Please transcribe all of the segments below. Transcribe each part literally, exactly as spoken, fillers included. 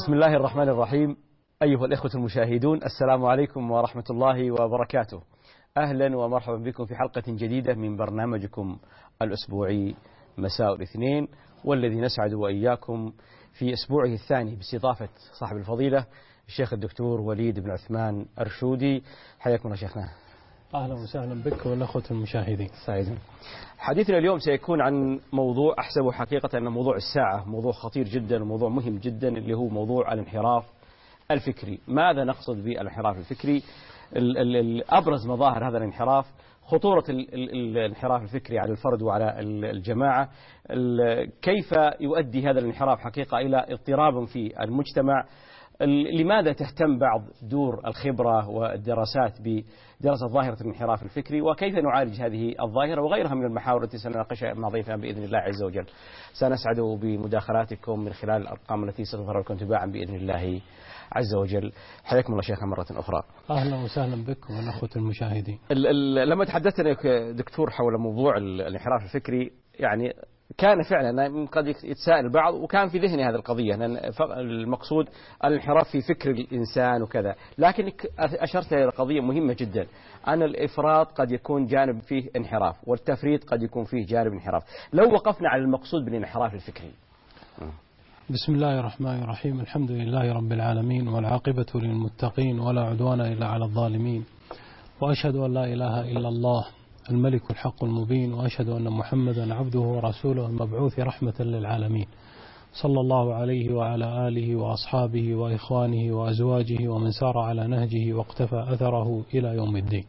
بسم الله الرحمن الرحيم. أيها الإخوة المشاهدون، السلام عليكم ورحمة الله وبركاته. أهلا ومرحبا بكم في حلقة جديدة من برنامجكم الأسبوعي مساء الاثنين، والذي نسعد وإياكم في أسبوعه الثاني باستضافة صاحب الفضيلة الشيخ الدكتور وليد بن عثمان الرشودي. حياكم الله شيخنا. أهلا وسهلا بك والأخوة المشاهدين. سعيد. حديثنا اليوم سيكون عن موضوع أحسبه حقيقة أن موضوع الساعة، موضوع خطير جدا وموضوع مهم جدا، اللي هو موضوع الانحراف الفكري. ماذا نقصد بالانحراف الفكري؟ أبرز مظاهر هذا الانحراف، خطورة الانحراف الفكري على الفرد وعلى الجماعة، كيف يؤدي هذا الانحراف حقيقة إلى اضطراب في المجتمع، لماذا تهتم بعض دور الخبرة والدراسات بدراسة ظاهرة الانحراف الفكري، وكيف نعالج هذه الظاهرة وغيرها من المحاور التي سنناقشها مع ضيفنا بإذن الله عز وجل. سنسعد بمداخلاتكم من خلال الأرقام التي ستظهر لكم تباعا بإذن الله عز وجل. حياكم الله شيخنا مرة أخرى. أهلا وسهلا بكم والأخوة المشاهدين. لما تحدثنا دكتور حول موضوع الانحراف الفكري، يعني كان فعلا قد يتساءل البعض، وكان في ذهني هذه القضية، المقصود الانحراف في فكر الإنسان وكذا، لكنك أشرت إلى قضية مهمة جدا، أن الإفراط قد يكون جانب فيه انحراف، والتفريط قد يكون فيه جانب انحراف. لو وقفنا على المقصود بالانحراف الفكري. بسم الله الرحمن الرحيم. الحمد لله رب العالمين، والعاقبة للمتقين، ولا عدوان إلا على الظالمين، وأشهد أن لا إله إلا الله الملك الحق المبين، وأشهد أن محمدا عبده ورسوله المبعوث رحمة للعالمين، صلى الله عليه وعلى آله وأصحابه وإخوانه وأزواجه ومن سار على نهجه واقتفى أثره إلى يوم الدين.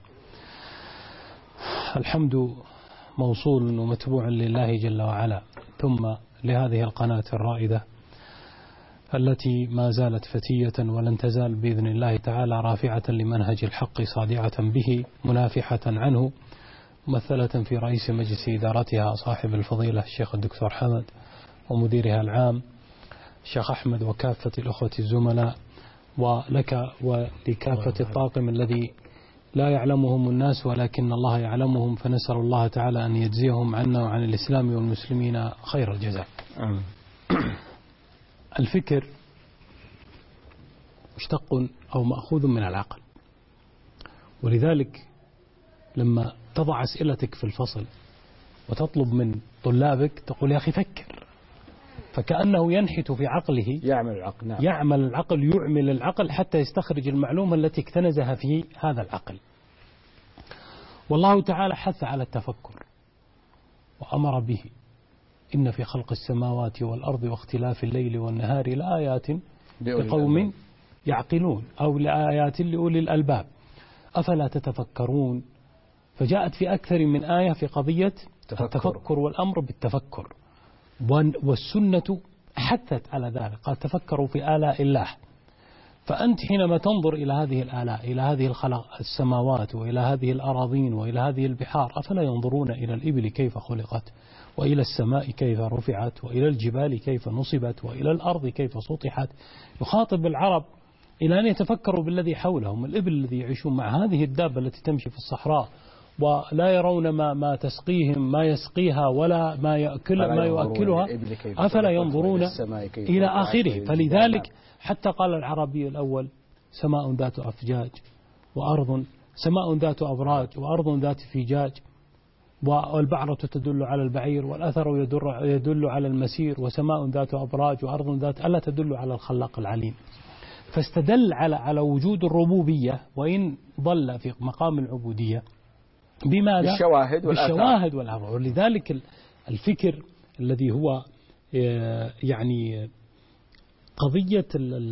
الحمد موصول ومتبوع لله جل وعلا، ثم لهذه القناة الرائدة التي ما زالت فتية ولن تزال بإذن الله تعالى رافعة لمنهج الحق، صادعة به منافحة عنه، ممثلة في رئيس مجلس إدارتها صاحب الفضيلة الشيخ الدكتور حمد، ومديرها العام الشيخ أحمد، وكافة الأخوة الزملاء، ولك ولكافة الطاقم الذي لا يعلمهم الناس ولكن الله يعلمهم، فنسأل الله تعالى أن يجزيهم عنا وعن الإسلام والمسلمين خير الجزاء. الفكر مشتق أو مأخوذ من العقل، ولذلك لما تضع أسئلتك في الفصل وتطلب من طلابك تقول يا أخي فكر، فكأنه ينحت في عقله، يعمل العقل. نعم. يعمل العقل يعمل العقل حتى يستخرج المعلومة التي اكتنزها في هذا العقل. والله تعالى حث على التفكر وأمر به، إن في خلق السماوات والأرض واختلاف الليل والنهار لآيات لقوم يعقلون، أو لآيات لأولي الألباب أفلا تتفكرون. فجاءت في أكثر من آية في قضية تفكر. التفكر والأمر بالتفكر، والسنة حثت على ذلك، قال تفكروا في آلاء الله. فأنت حينما تنظر إلى هذه الآلاء، إلى هذه الخلق السماوات، وإلى هذه الأراضين، وإلى هذه البحار، أفلا ينظرون إلى الإبل كيف خلقت، وإلى السماء كيف رفعت، وإلى الجبال كيف نصبت، وإلى الأرض كيف سطحت. يخاطب العرب إلى أن يتفكروا بالذي حولهم، الإبل الذي يعيشون مع هذه الدابة التي تمشي في الصحراء ولا يرون ما ما تسقيهم ما يسقيها ولا ما يأكل ما يؤكلها، أفلا ينظرون إلى آخره. فلذلك حتى قال العربي الأول سماء ذات أفجاج وأرض سماء ذات أبراج وأرض ذات فيجاج، والبعرة تدل على البعير والأثر يدل على المسير، وسماء ذات أبراج وأرض ذات ألا تدل على الخلاق العليم. فاستدل على على وجود الربوبية وإن ضل في مقام العبودية بماذا؟ بالشواهد والآثار. بالشواهد والآثار. ولذلك الفكر الذي هو يعني قضية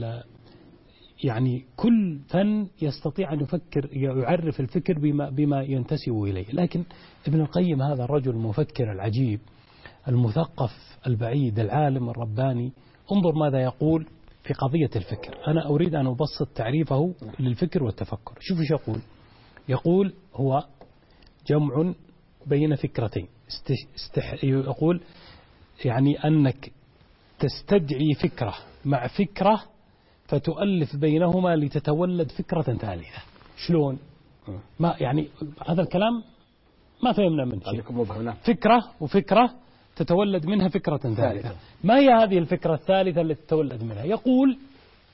يعني كل فن يستطيع أن يفكر يعرف الفكر بما بما ينتسب إليه. لكن ابن القيم هذا الرجل المفكر العجيب المثقف البعيد العالم الرباني، انظر ماذا يقول في قضية الفكر. أنا أريد أن أبسط تعريفه للفكر والتفكر. شوف ايش يقول. يقول هو جمع بين فكرتين. استح... يقول يعني أنك تستدعي فكرة مع فكرة فتؤلف بينهما لتتولد فكرة ثالثة. شلون؟ ما يعني هذا الكلام ما فهمنا منه شيء. فكرة وفكرة تتولد منها فكرة ثالثة. ما هي هذه الفكرة الثالثة التي تتولد منها؟ يقول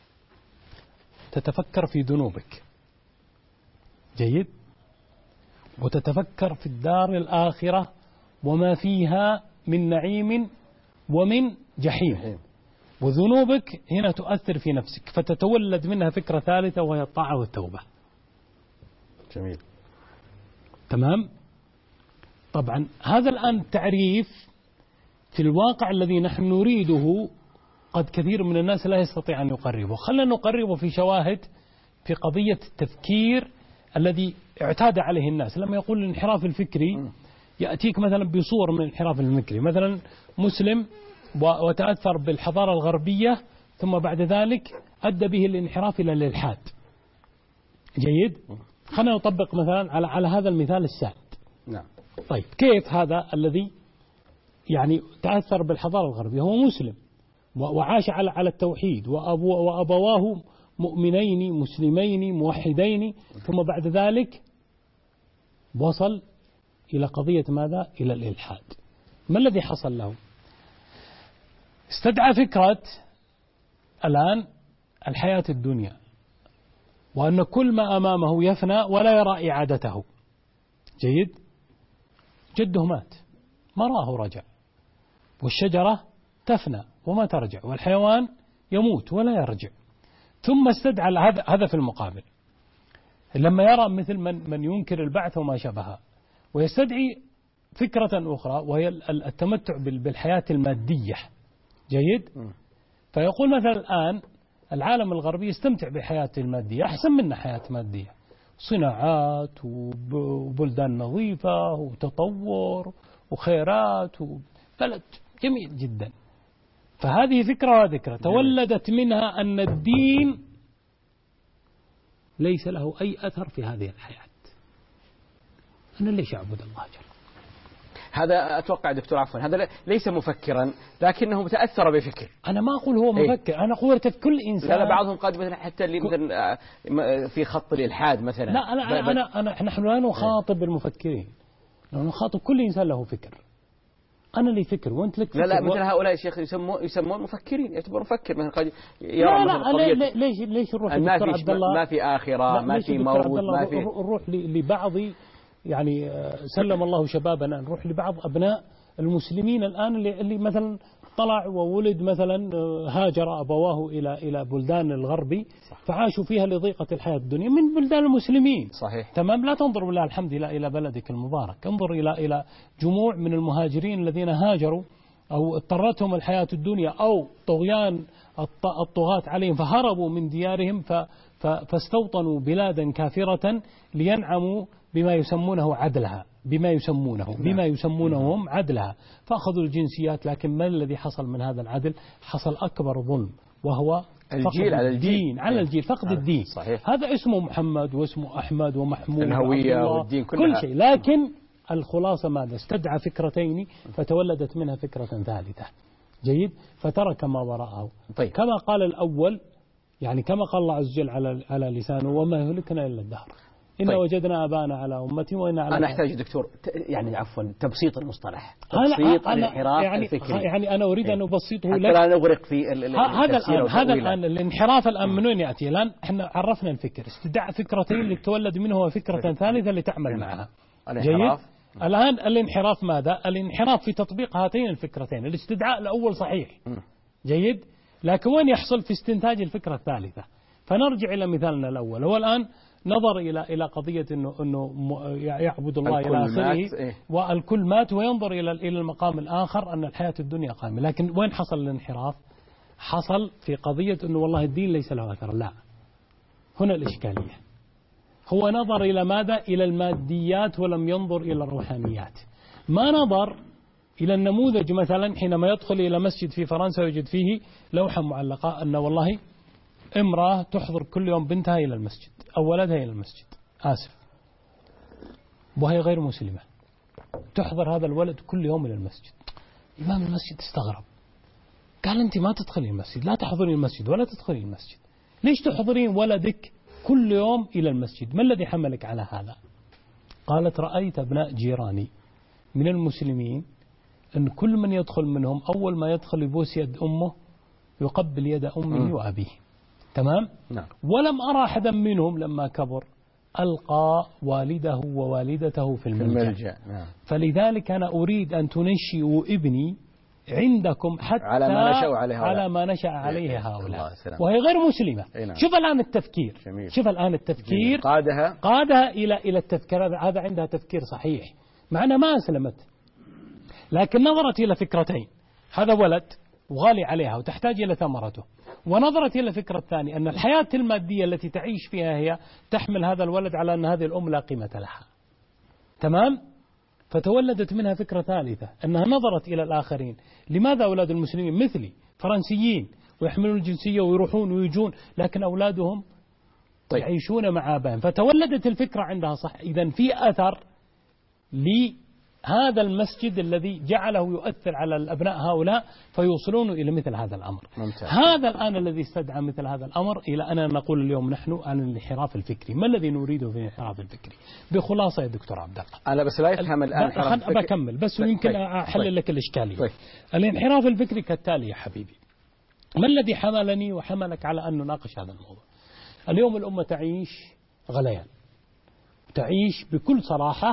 تتفكر في ذنوبك، جيد، وتتفكر في الدار الآخرة وما فيها من نعيم ومن جحيم، وذنوبك هنا تؤثر في نفسك فتتولد منها فكرة ثالثة وهي الطاعة والتوبة. جميل. تمام. طبعا هذا الآن تعريف في الواقع الذي نحن نريده قد كثير من الناس لا يستطيع أن يقربه. خلينا نقربه في شواهد في قضية التفكير الذي اعتاد عليه الناس. لما يقول الانحراف الفكري يأتيك مثلا بصور من الانحراف الفكري، مثلا مسلم وتأثر بالحضارة الغربية ثم بعد ذلك أدى به الانحراف إلى الإلحاد. جيد. خلينا نطبق مثلا على على هذا المثال السائد. نعم. طيب كيف هذا الذي يعني تأثر بالحضارة الغربية هو مسلم وعاش على على التوحيد وأبو وأبواه مؤمنين مسلمين موحدين، ثم بعد ذلك وصل إلى قضية ماذا؟ إلى الإلحاد. ما الذي حصل له؟ استدعى فكرة الآن الحياة الدنيا، وأن كل ما أمامه يفنى ولا يرى إعادته. جيد. جده مات ما راه رجع، والشجرة تفنى وما ترجع، والحيوان يموت ولا يرجع. ثم استدعى هذا هذا في المقابل لما يرى مثل من من ينكر البعث وما شابهه، ويستدعي فكرة أخرى وهي التمتع بالحياة المادية. جيد. فيقول مثلا الآن العالم الغربي يستمتع بحياته المادية أحسن منا حياة مادية، صناعات وبلدان نظيفة وتطور وخيرات وبلد جميل جدا. فهذه فكرة وذكرى تولدت منها أن الدين ليس له أي أثر في هذه الحياة. أنا ليش أعبد الله جل؟ هذا أتوقع دكتور عفوا هذا ليس مفكرا لكنه تأثر بفكر. أنا ما أقول هو مفكر. إيه؟ أنا أقول في كل إنسان. لا, لا بعضهم قد مثلا حتى اللي مثلا في خط الإلحاد مثلا. لا أنا أنا, أنا, أنا نحن لا نخاطب المفكرين، نخاطب كل إنسان له فكر. أنا لي فكر وأنت لك فكر. لا لا مثل هؤلاء الشيخ يسمون يسمون مفكرين، يعتبر مفكر مثلا قد يرى لا لا لا ليش ليش نروح لدكتور عبد الله؟ ما في آخرة ما في موت ما في. نروح لبعض يعني سلم الله شبابنا، نروح لبعض أبناء المسلمين الآن اللي اللي مثلا طلع وولد مثلا هاجر أبواه إلى إلى بلدان الغربي فعاشوا فيها لضيقة الحياة الدنيا من بلدان المسلمين. صحيح. تمام. لا تنظر بالله الحمد لله إلى بلدك المبارك، انظر إلى إلى جموع من المهاجرين الذين هاجروا أو اضطرتهم الحياة الدنيا أو طغيان الطغاة عليهم فهربوا من ديارهم فاستوطنوا بلادا كافرة لينعموا بما يسمونه عدلها بما يسمونه بما يسمونهم عدلها، فأخذوا الجنسيات. لكن ما الذي حصل من هذا العدل؟ حصل أكبر ظلم وهو الجيل على الدين على الجيل، فقد الدين. صحيح. هذا اسمه محمد واسمه أحمد ومحمود الهوية والدين كل شيء. لكن الخلاصة ماذا؟ استدعى فكرتين فتولدت منها فكرة ثالثة. جيد. فترك ما وراءه. طيب. كما قال الأول يعني كما قال الله عز وجل على على لسانه وما يهلكنا إلا الدهر إن طيب. وجدنا آبانا على أمتي وإن على أنا أحتاج دكتور يعني عفوا تبسيط المصطلح، تبسيط الانحراف يعني الفكري. يعني أنا أريد أن أبسطه لك لا نغرق في هذا الآن هذا الآن الانحراف الآن من وين يأتي؟ الآن إحنا عرفنا الفكر، استدعاء فكرتين لتولد منه وفكرة ثالثة لتعمل معها. الانحراف. جيد. الآن الانحراف ماذا؟ الانحراف في تطبيق هاتين الفكرتين. الاستدعاء الأول صحيح. جيد. لكن وين يحصل؟ في استنتاج الفكرة الثالثة. فنرجع إلى مثالنا الأول. هو الآن نظر إلى إلى قضية إنه إنه يعبد الله إلى آخره. إيه؟ والكل مات، وينظر إلى إلى المقام الآخر أن الحياة الدنيا قائمة. لكن وين حصل الانحراف؟ حصل في قضية إنه والله الدين ليس له أثر. لا، هنا الإشكالية. هو نظر إلى ماذا؟ إلى الماديات ولم ينظر إلى الروحانيات. ما نظر إلى النموذج مثلا حينما يدخل إلى مسجد في فرنسا ويجد فيه لوحة معلقة أن والله امرأة تحضر كل يوم بنتها إلى المسجد أو ولدها إلى المسجد، آسف، وهي غير مسلمة، تحضر هذا الولد كل يوم إلى المسجد. إمام المسجد استغرب، قال أنت ما تدخلين المسجد، لا تحضرين المسجد ولا تدخلين المسجد، ليش تحضرين ولدك كل يوم إلى المسجد؟ ما الذي حملك على هذا؟ قالت رأيت أبناء جيراني من المسلمين أن كل من يدخل منهم أول ما يدخل يبوس يد أمه يقبل يد أمه وأبيه، تمام؟ نعم. ولم أرى أحدا منهم لما كبر ألقى والده ووالدته في الملجأ, في الملجأ. نعم. فلذلك أنا أريد أن تنشئوا ابني عندكم حتى على ما نشأ عليه هؤلاء, على ما نشأ عليه هؤلاء. وهي غير مسلمة. نعم. شوف الآن التفكير. جميل. شوف الآن التفكير قادها قادها إلى إلى التفكير. هذا هذا عندها تفكير صحيح، مع أنها ما أسلمت، لكن نظرت إلى فكرتين: هذا ولد وغالي عليها وتحتاج إلى ثمرته، ونظرت إلى الفكرة الثانية أن الحياة المادية التي تعيش فيها هي تحمل هذا الولد على أن هذه الأم لا قيمة لها. تمام؟ فتولدت منها فكرة ثالثة، أنها نظرت إلى الآخرين. لماذا أولاد المسلمين مثلي فرنسيين ويحملون الجنسية ويروحون ويجون، لكن أولادهم طيب. يعيشون مع آبائهم؟ فتولدت الفكرة عندها صح. إذن في أثر لهذا المسجد الذي جعله يؤثر على الأبناء هؤلاء فيوصلون إلى مثل هذا الأمر. ممتاز. هذا الآن الذي استدعى مثل هذا الأمر إلى أن نقول اليوم نحن عن الانحراف الفكري. ما الذي نريده في الانحراف الفكري بخلاصة يا دكتور عبد الله؟ أنا بس لا يفهم الآن الانحراف الفكري. بكمل بس يمكن طيب. أحلل طيب. لك الإشكالية. طيب. الانحراف الفكري كالتالي يا حبيبي. ما الذي حملني وحملك على أن نناقش هذا الموضوع؟ اليوم الأمة تعيش غليان، تعيش بكل صراحة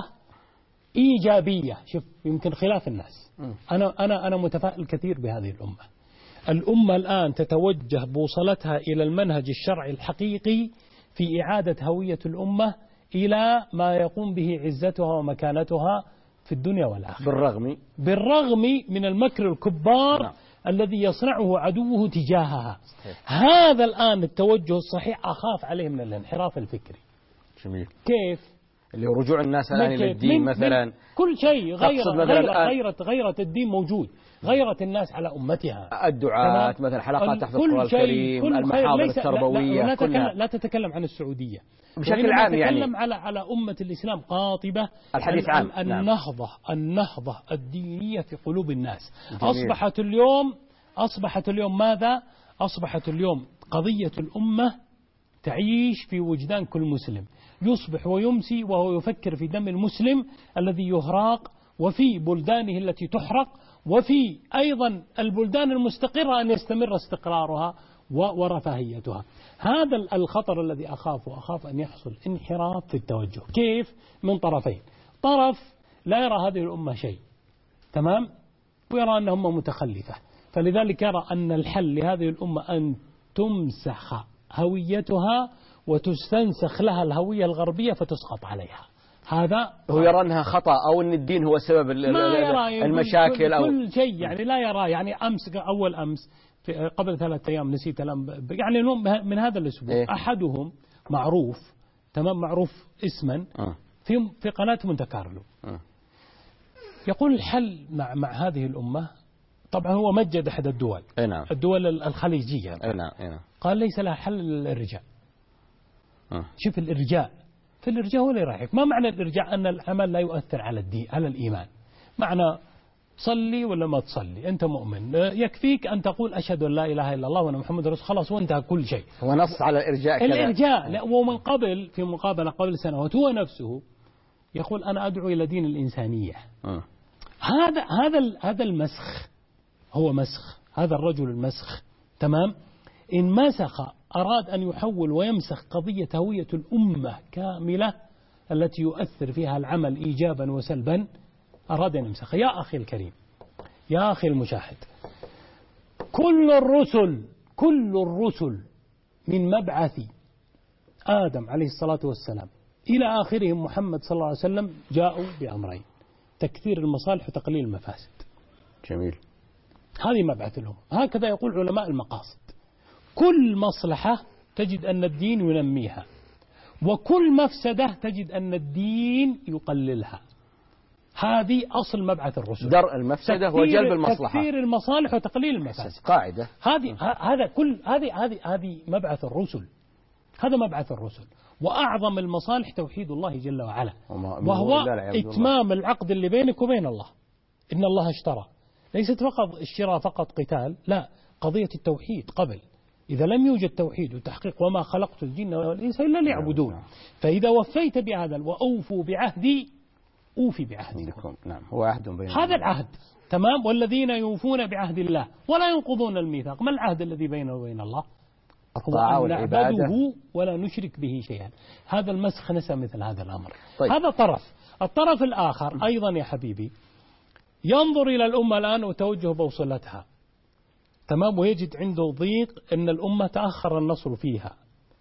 إيجابية. شوف، يمكن خلاف الناس. أنا أنا أنا متفائل كثير بهذه الأمة. الأمة الآن تتوجه بوصلتها إلى المنهج الشرعي الحقيقي في إعادة هوية الأمة إلى ما يقوم به عزتها ومكانتها في الدنيا والآخرة، بالرغم بالرغم من المكر الكبار نعم. الذي يصنعه عدوه تجاهها. صحيح. هذا الآن التوجه الصحيح أخاف عليه من الانحراف الفكري. جميل. كيف؟ اللي هو رجوع الناس الآن إلى الدين مثلا. كل شيء غيرت غيرت غيرت الدين موجود، غيرت الناس على أمتها. الدعاة مثلا، حلقات تحفظ القرآن الكريم، المحاضر التربوية، لا, لا, لا تتكلم عن السعودية بشكل عام، يعني تتكلم على على أمة الإسلام قاطبة. الحديث عام. النهضة نعم. النهضة الدينية في قلوب الناس. جميل. أصبحت اليوم أصبحت اليوم ماذا؟ أصبحت اليوم قضية الأمة تعيش في وجدان كل مسلم، يصبح ويمسي وهو يفكر في دم المسلم الذي يهراق، وفي بلدانه التي تحرق، وفي أيضا البلدان المستقرة أن يستمر استقرارها ورفاهيتها. هذا الخطر الذي أخاف وأخاف أن يحصل انحراف في التوجه. كيف؟ من طرفين: طرف لا يرى هذه الأمة شيء، تمام، ويرى أنها أمة متخلفة، فلذلك يرى أن الحل لهذه الأمة أن تمسح هويتها وتستنسخ لها الهوية الغربية فتسقط عليها. هذا هو يرى أنها خطأ، أو أن الدين هو سبب المشاكل، أو كل شيء يعني لا يرى. يعني أمس أول أمس في قبل ثلاثة أيام نسيت الأم يعني من هذا الأسبوع إيه؟ أحدهم معروف، تمام، معروف اسما أه. في في قناة مونte كارلو أه. يقول الحل مع مع هذه الأمة. طبعا هو مجد أحد الدول أي نعم. الدول الخليجية. أي نعم. أي نعم. قال ليس لها حل الإرجاء. أه. شوف الإرجاء، في الإرجاء هو اللي رايحك. ما معنى الإرجاء؟ أن العمل لا يؤثر على الدين، على الإيمان. معنى صلي ولا ما تصلي، أنت مؤمن، يكفيك أن تقول أشهد أن لا إله إلا الله وأن محمد رسول، خلاص وانتهى كل شيء. هو نص على الإرجاء كذا. الإرجاء لا، ومن قبل في مقابلة قبل سنوات هو نفسه يقول أنا أدعو إلى دين الإنسانية. أه. هذا هذا هذا المسخ، هو مسخ هذا الرجل المسخ، تمام. إن مسخ أراد أن يحول ويمسخ قضية هوية الأمة كاملة التي يؤثر فيها العمل إيجابا وسلبا، أراد أن يمسخ. يا أخي الكريم، يا أخي المشاهد، كل الرسل كل الرسل من مبعث آدم عليه الصلاة والسلام إلى آخرهم محمد صلى الله عليه وسلم جاءوا بأمرين: تكثير المصالح وتقليل المفاسد. جميل. هذه مبعث الأمم. هكذا يقول علماء المقاصد. كل مصلحة تجد أن الدين ينميها، وكل مفسدة تجد أن الدين يقللها. هذه أصل مبعث الرسل: درء المفسدة وجلب المصلحة، تكثير المصالح وتقليل المفاسد. قاعدة. هذه هذا كل هذه هذه هذه مبعث الرسل. هذا مبعث الرسل. وأعظم المصالح توحيد الله جل وعلا، وهو إتمام العقد اللي بينك وبين الله. إن الله اشترى، ليست فقط الشراء فقط قتال، لا، قضية التوحيد قبل. إذا لم يوجد توحيد وتحقيق وما خلقت الجن والإنس إلا ليعبدون، فإذا وفيت بهذا وأوفوا بعهدي أوفي بعهدكم. نعم، هو عهد بين هذا العهد، تمام. والذين يوفون بعهد الله ولا ينقضون الميثاق. ما العهد الذي بينه وبين الله؟ الطاعة والعبادة نعبده ولا نشرك به شيئا. هذا المسخ نسى مثل هذا الأمر. طيب. هذا طرف. الطرف الآخر أيضا يا حبيبي ينظر إلى الأمة الآن وتوجه بوصلتها، تمام، ويجد عنده ضيق أن الأمة تأخر النصر فيها،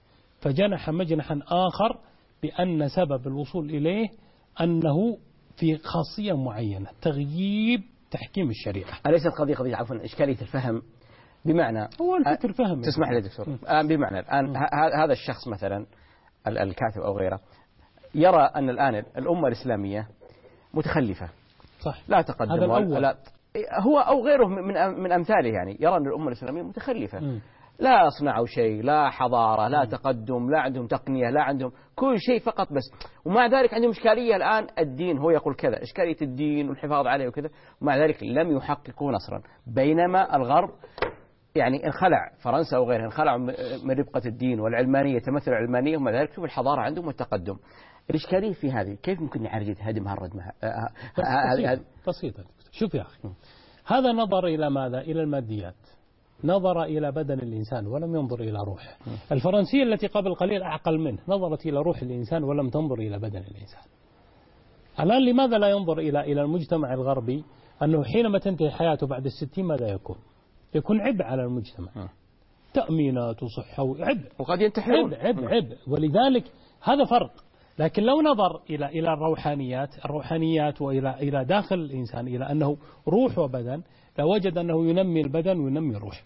فجنح مجنحا آخر بأن سبب الوصول إليه أنه في خاصية معينة، تغييب تحكيم الشريعة. أليست قضية قضية عفوا إشكالية الفهم؟ بمعنى هو الفكر فهم. تسمح لي دكتور، الآن بمعنى الآن هذا الشخص مثلا الكاتب أو غيره يرى أن الآن الأمة الإسلامية متخلفة، صح، لا تقدم هذا الأول. لا هو أو غيره من من أمثاله، يعني يرى أن الأمة الإسلامية متخلفة، م. لا يصنعوا شيء، لا حضارة، لا م. تقدم، لا عندهم تقنية، لا عندهم كل شيء فقط بس، ومع ذلك عندهم إشكالية الآن الدين، هو يقول كذا إشكالية الدين والحفاظ عليه وكذا، ومع ذلك لم يحققوا نصرا، بينما الغرب يعني انخلع، فرنسا وغيرها انخلعوا من ربقة الدين والعلمانية، تمثل العلمانية، ومع ذلك شوف الحضارة عندهم والتقدم. الإشكالية في هذه كيف ممكن نعالج هدم هالردمة؟ بسيطة بسيطة. شوف يا أخي، هذا نظر إلى ماذا؟ إلى الماديات، نظر إلى بدن الإنسان ولم ينظر إلى روحه. الفرنسية التي قبل قليل أعقل منه نظرت إلى روح الإنسان ولم تنظر إلى بدن الإنسان. الآن لماذا لا ينظر إلى إلى المجتمع الغربي أنه حينما تنتهي حياته بعد الستين ماذا يكون؟ يكون عبء على المجتمع، تأمينات وصحة وعبء، وقد ينتحرون، عبء عبء عبء. ولذلك هذا فرق. لكن لو نظر إلى إلى الروحانيات الروحانيات وإلى إلى داخل الإنسان إلى أنه روح وبدن، لوجد أنه ينمي البدن وينمي الروح.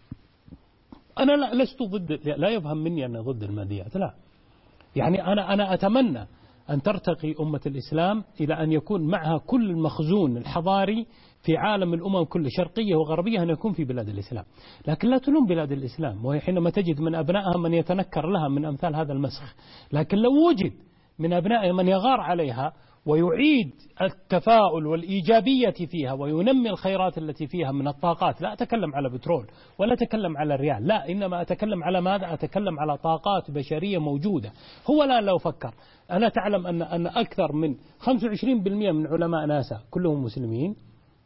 أنا لا لست ضد، لا يفهم مني أن ضد الماديات، لا، يعني أنا أنا أتمنى أن ترتقي أمة الإسلام إلى أن يكون معها كل المخزون الحضاري في عالم الأمم كل شرقية وغربية أن يكون في بلاد الإسلام، لكن لا تلوم بلاد الإسلام، وهي حينما تجد من أبنائها من يتنكر لها من أمثال هذا المسخ. لكن لو وجد من أبنائها من يغار عليها ويعيد التفاؤل والإيجابية فيها وينمي الخيرات التي فيها من الطاقات، لا أتكلم على بترول ولا أتكلم على الريال، لا، إنما أتكلم على ماذا؟ أتكلم على طاقات بشرية موجودة. هو لا لو فكر، أنا تعلم أن أن أكثر من خمسة وعشرين بالمئة من علماء ناسا كلهم مسلمين،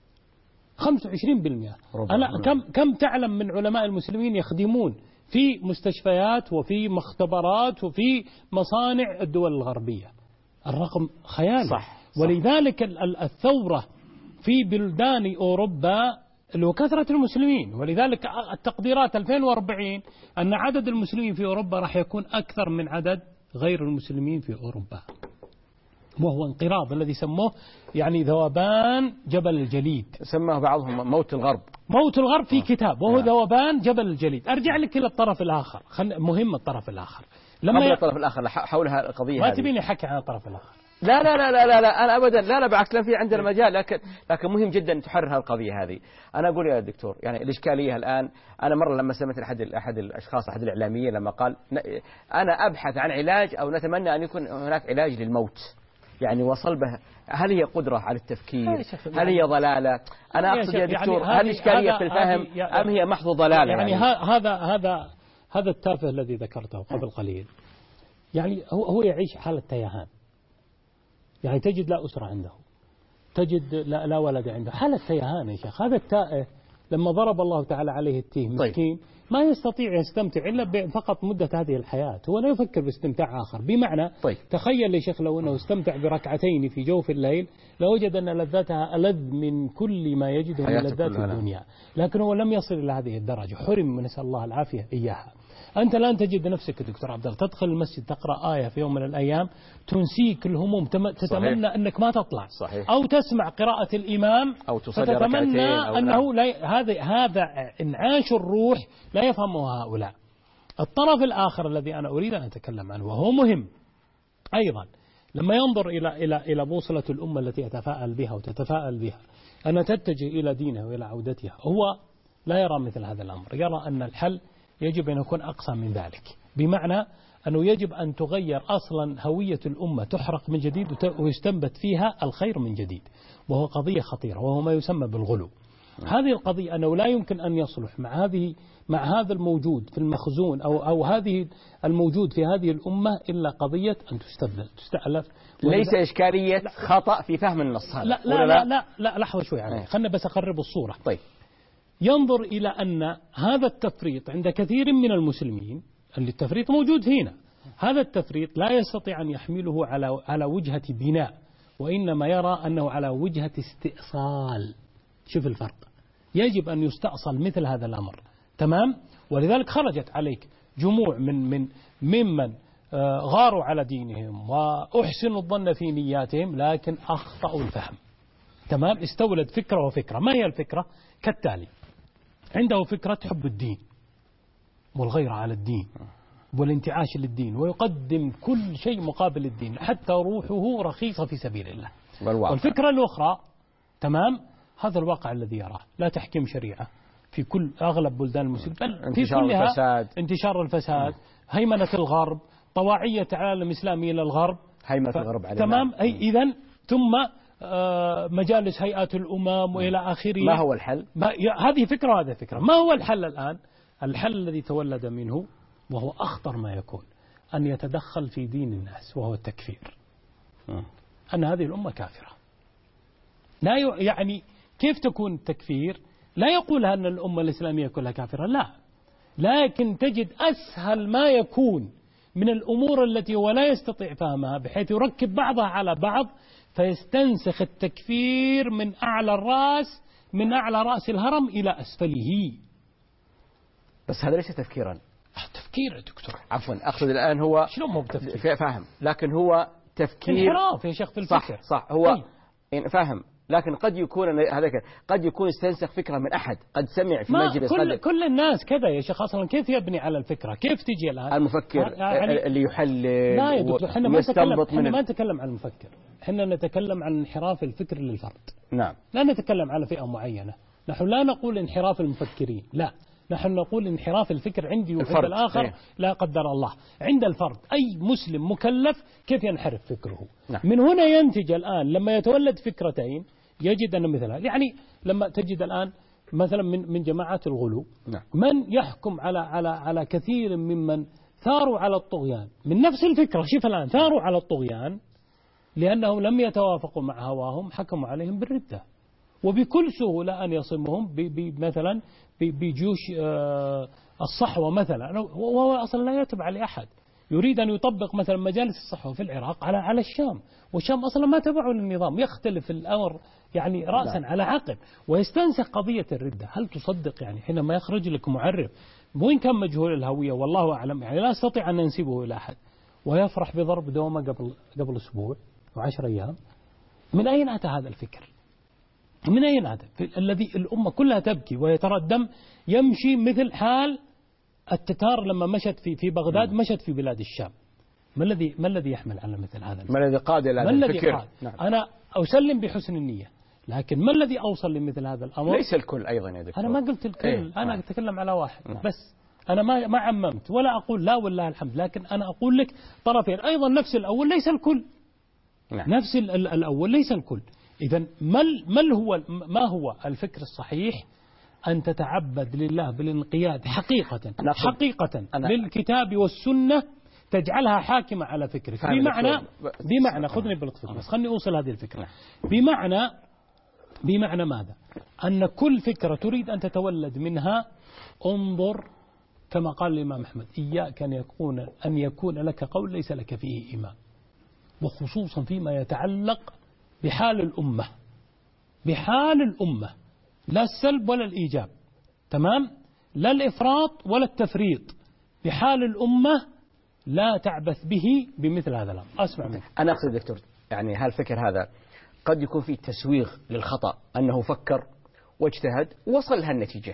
خمسة وعشرين بالمئة. أنا كم كم تعلم من علماء المسلمين يخدمون في مستشفيات وفي مختبرات وفي مصانع الدول الغربية؟ الرقم خيالي. صح. ولذلك الثورة في بلدان أوروبا لكثرة المسلمين، ولذلك التقديرات ألفين وأربعين أن عدد المسلمين في أوروبا راح يكون أكثر من عدد غير المسلمين في أوروبا، وهو انقراض الذي سموه يعني ذوبان جبل الجليد، سماه بعضهم موت الغرب. موت الغرب في كتاب، وهو ذوبان جبل الجليد. أرجع لك إلى الطرف الآخر، مهم الطرف الآخر. لما قبل الطرف الآخر حولها القضية ما تبيني حكي عن الطرف الآخر؟ لا لا لا لا لا, لا أنا أبدا لا لا بالعكس، لا في عندنا مجال، لكن لكن مهم جدا تحرر القضية هذه. أنا أقول يا دكتور يعني الإشكالية الآن، أنا مرة لما سمعت أحد أحد الأشخاص أحد الإعلاميين لما قال أنا أبحث عن علاج أو نتمنى أن يكون هناك علاج للموت، يعني وصل به، هل هي قدرة على التفكير؟ هل هي ضلالة؟ أنا أقصد يا دكتور يعني هل إشكالية في الفهم يعني أم هي محض ضلالة؟ يعني, يعني هذا هذا هذا التافه الذي ذكرته قبل قليل، يعني هو هو يعيش حالة تيهان، يعني تجد لا أسرة عنده، تجد لا, لا ولد عنده، حالة تيهان يا شيخ. هذا التائه لما ضرب الله تعالى عليه التيه مسكين، طيب. ما يستطيع يستمتع إلا فقط مدة هذه الحياة، هو لا يفكر باستمتاع آخر. بمعنى طيب. تخيل يا شيخ لو أنه استمتع بركعتين في جوف الليل لوجد أن لذتها ألذ من كل ما يجده من لذات الدنيا، لكن هو لم يصل إلى هذه الدرجة، حرم، نسأل الله العافية إياها. أنت الآن تجد نفسك دكتور عبد الله تدخل المسجد تقرأ آية في يوم من الأيام تنسيك الهموم، تتمنى صحيح. أنك ما تطلع، صحيح. أو تسمع قراءة الإمام أو فتتمنى أو أنه لا، هذا هذا انعاش الروح لا يفهمه هؤلاء. الطرف الآخر الذي أنا أريد أن أتكلم عنه وهو مهم أيضا، لما ينظر إلى إلى إلى بوصلة الأمة التي يتفاءل بها وتتفاءل بها أن تتجه إلى دينها وإلى عودتها، هو لا يرى مثل هذا الأمر، يرى أن الحل يجب أن يكون أقصى من ذلك، بمعنى أنه يجب أن تغير أصلا هوية الأمة، تحرق من جديد ويستنبت فيها الخير من جديد، وهو قضية خطيرة وهو ما يسمى بالغلو. هذه القضية أنه لا يمكن أن يصلح مع هذه مع هذا الموجود في المخزون أو أو هذه الموجود في هذه الأمة إلا قضية أن تستبدل تستألف. ليس إشكالية خطأ في فهم النص هذا. لا لا لا, لا لا لحظة شوي يعني خلنا بس أقرب الصورة. طيب. ينظر إلى أن هذا التفريط عند كثير من المسلمين التفريط موجود فينا. هذا التفريط لا يستطيع أن يحمله على على وجهة بناء، وإنما يرى أنه على وجهة استئصال. شوف الفرق، يجب أن يستأصل مثل هذا الأمر، تمام؟ ولذلك خرجت عليك جموع من من ممن غاروا على دينهم وأحسنوا الظن في نياتهم، لكن أخطأوا الفهم، تمام؟ استولد فكرة وفكرة. ما هي الفكرة؟ كالتالي: عنده فكرة حب الدين والغيرة على الدين والانتعاش للدين، ويقدم كل شيء مقابل الدين، حتى روحه رخيصة في سبيل الله. بالواقع. والفكرة الأخرى، تمام، هذا الواقع الذي يراه، لا تحكيم شريعة في كل أغلب بلدان المسلمين، بل في كلها الفساد. انتشار الفساد، هيمنة الغرب، طواعية العالم الإسلامي إلى الغرب، هيمنة الغرب علينا. تمام. أي إذن ثم آه مجالس هيئات الأمم وإلى آخره. ما هو الحل؟ ما هذه فكرة وهذه فكرة. ما هو الحل الآن؟ الحل الذي تولد منه وهو أخطر ما يكون أن يتدخل في دين الناس، وهو التكفير. م. أن هذه الأمة كافرة. لا يعني كيف تكون التكفير؟ لا يقول أن الأمة الإسلامية كلها كافرة، لا، لكن تجد أسهل ما يكون من الأمور التي هو لا يستطيع فهمها، بحيث يركب بعضها على بعض فيستنسخ التكفير من أعلى الرأس، من أعلى رأس الهرم إلى أسفله. بس هذا ليس تفكيرا. تفكير يا دكتور، عفوا أقصد الآن هو شلون مو بتفكير؟ فاهم، لكن هو تفكير انحراف يا شيخ في الفكر. صح صح هو أي. فاهم، لكن قد يكون هذا قد يكون استنسخ فكرة من أحد، قد سمع في مجلس. كل, كل الناس كذا يا شيخ. أصلا كيف يبني على الفكرة؟ كيف تجي الآن المفكر يعني اللي يحلل؟ لا يا دكتور، احنا ما نتكلم، احنا ما من نتكلم عن المفكر، احنا نتكلم عن انحراف الفكر للفرد. نعم. لا نتكلم على فئة معينة. نحن لا نقول انحراف المفكرين، لا، نحن نقول انحراف الفكر عندي وعند الآخر. إيه؟ لا قدر الله عند الفرد. أي مسلم مكلف كيف ينحرف فكره؟ نعم. من هنا ينتج الآن لما يتولد فكرتين يجد أن مثلها، يعني لما تجد الآن مثلا من من جماعات الغلو، نعم. من يحكم على على على كثير ممن ثاروا على الطغيان من نفس الفكرة. شوف الآن ثاروا على الطغيان لأنهم لم يتوافقوا مع هواهم، حكموا عليهم بالردة، وبكل سهولة أن يصمهم مثلا بجيوش الصحوة مثلا، وهو أصلا لا يتبع لأحد. يريد أن يطبق مثلا مجالس الصحوة في العراق على على الشام، والشام أصلا ما تبعوا للنظام. يختلف الأمر يعني رأسا على عقب، ويستنسخ قضية الردة. هل تصدق يعني حينما يخرج لك معرف وين كان مجهول الهوية والله أعلم، يعني لا أستطيع أن ننسبه إلى أحد، ويفرح بضرب دومة قبل قبل أسبوع وعشر أيام؟ من أين أتى هذا الفكر؟ من أين أتى الذي الأمة كلها تبكي ويتردم، يمشي مثل حال التتار لما مشت في في بغداد، مشت في بلاد الشام؟ ما الذي ما الذي يحمل على مثل هذا الفكر؟ ما الذي قاد إلى هذا الفكر؟ نعم. أنا أسلم بحسن النية، لكن ما الذي أوصل لمثل هذا الأمر؟ ليس الكل أيضا يا دكتور. أنا ما قلت الكل. إيه؟ أنا نعم. أتكلم على واحد. نعم. بس أنا ما ما عممت ولا أقول لا والله الحمد، لكن أنا أقول لك طرفين. أيضا نفس الأول ليس الكل. نعم. نفس الأول ليس الكل. إذا ما ما هو ما هو الفكر الصحيح؟ أن تتعبد لله بالانقياد حقيقة حقيقة للكتاب والسنة، تجعلها حاكمة على فكرك. بمعنى بمعنى خذني بلطفك بس خلني أوصل هذه الفكرة. بمعنى بمعنى ماذا؟ أن كل فكرة تريد أن تتولد منها انظر كما قال الإمام أحمد: إياك أن يكون أن يكون لك قول ليس لك فيه إمام، وخصوصا فيما يتعلق بحال الأمة، بحال الأمة، لا السلب ولا الإيجاب، تمام؟ لا الإفراط ولا التفريط، بحال الأمة لا تعبث به بمثل هذا الأمر. أسمع منك. أنا أقصد دكتور يعني هالفكر هذا قد يكون فيه تسويغ للخطأ، أنه فكر واجتهد وصل لهالنتيجة.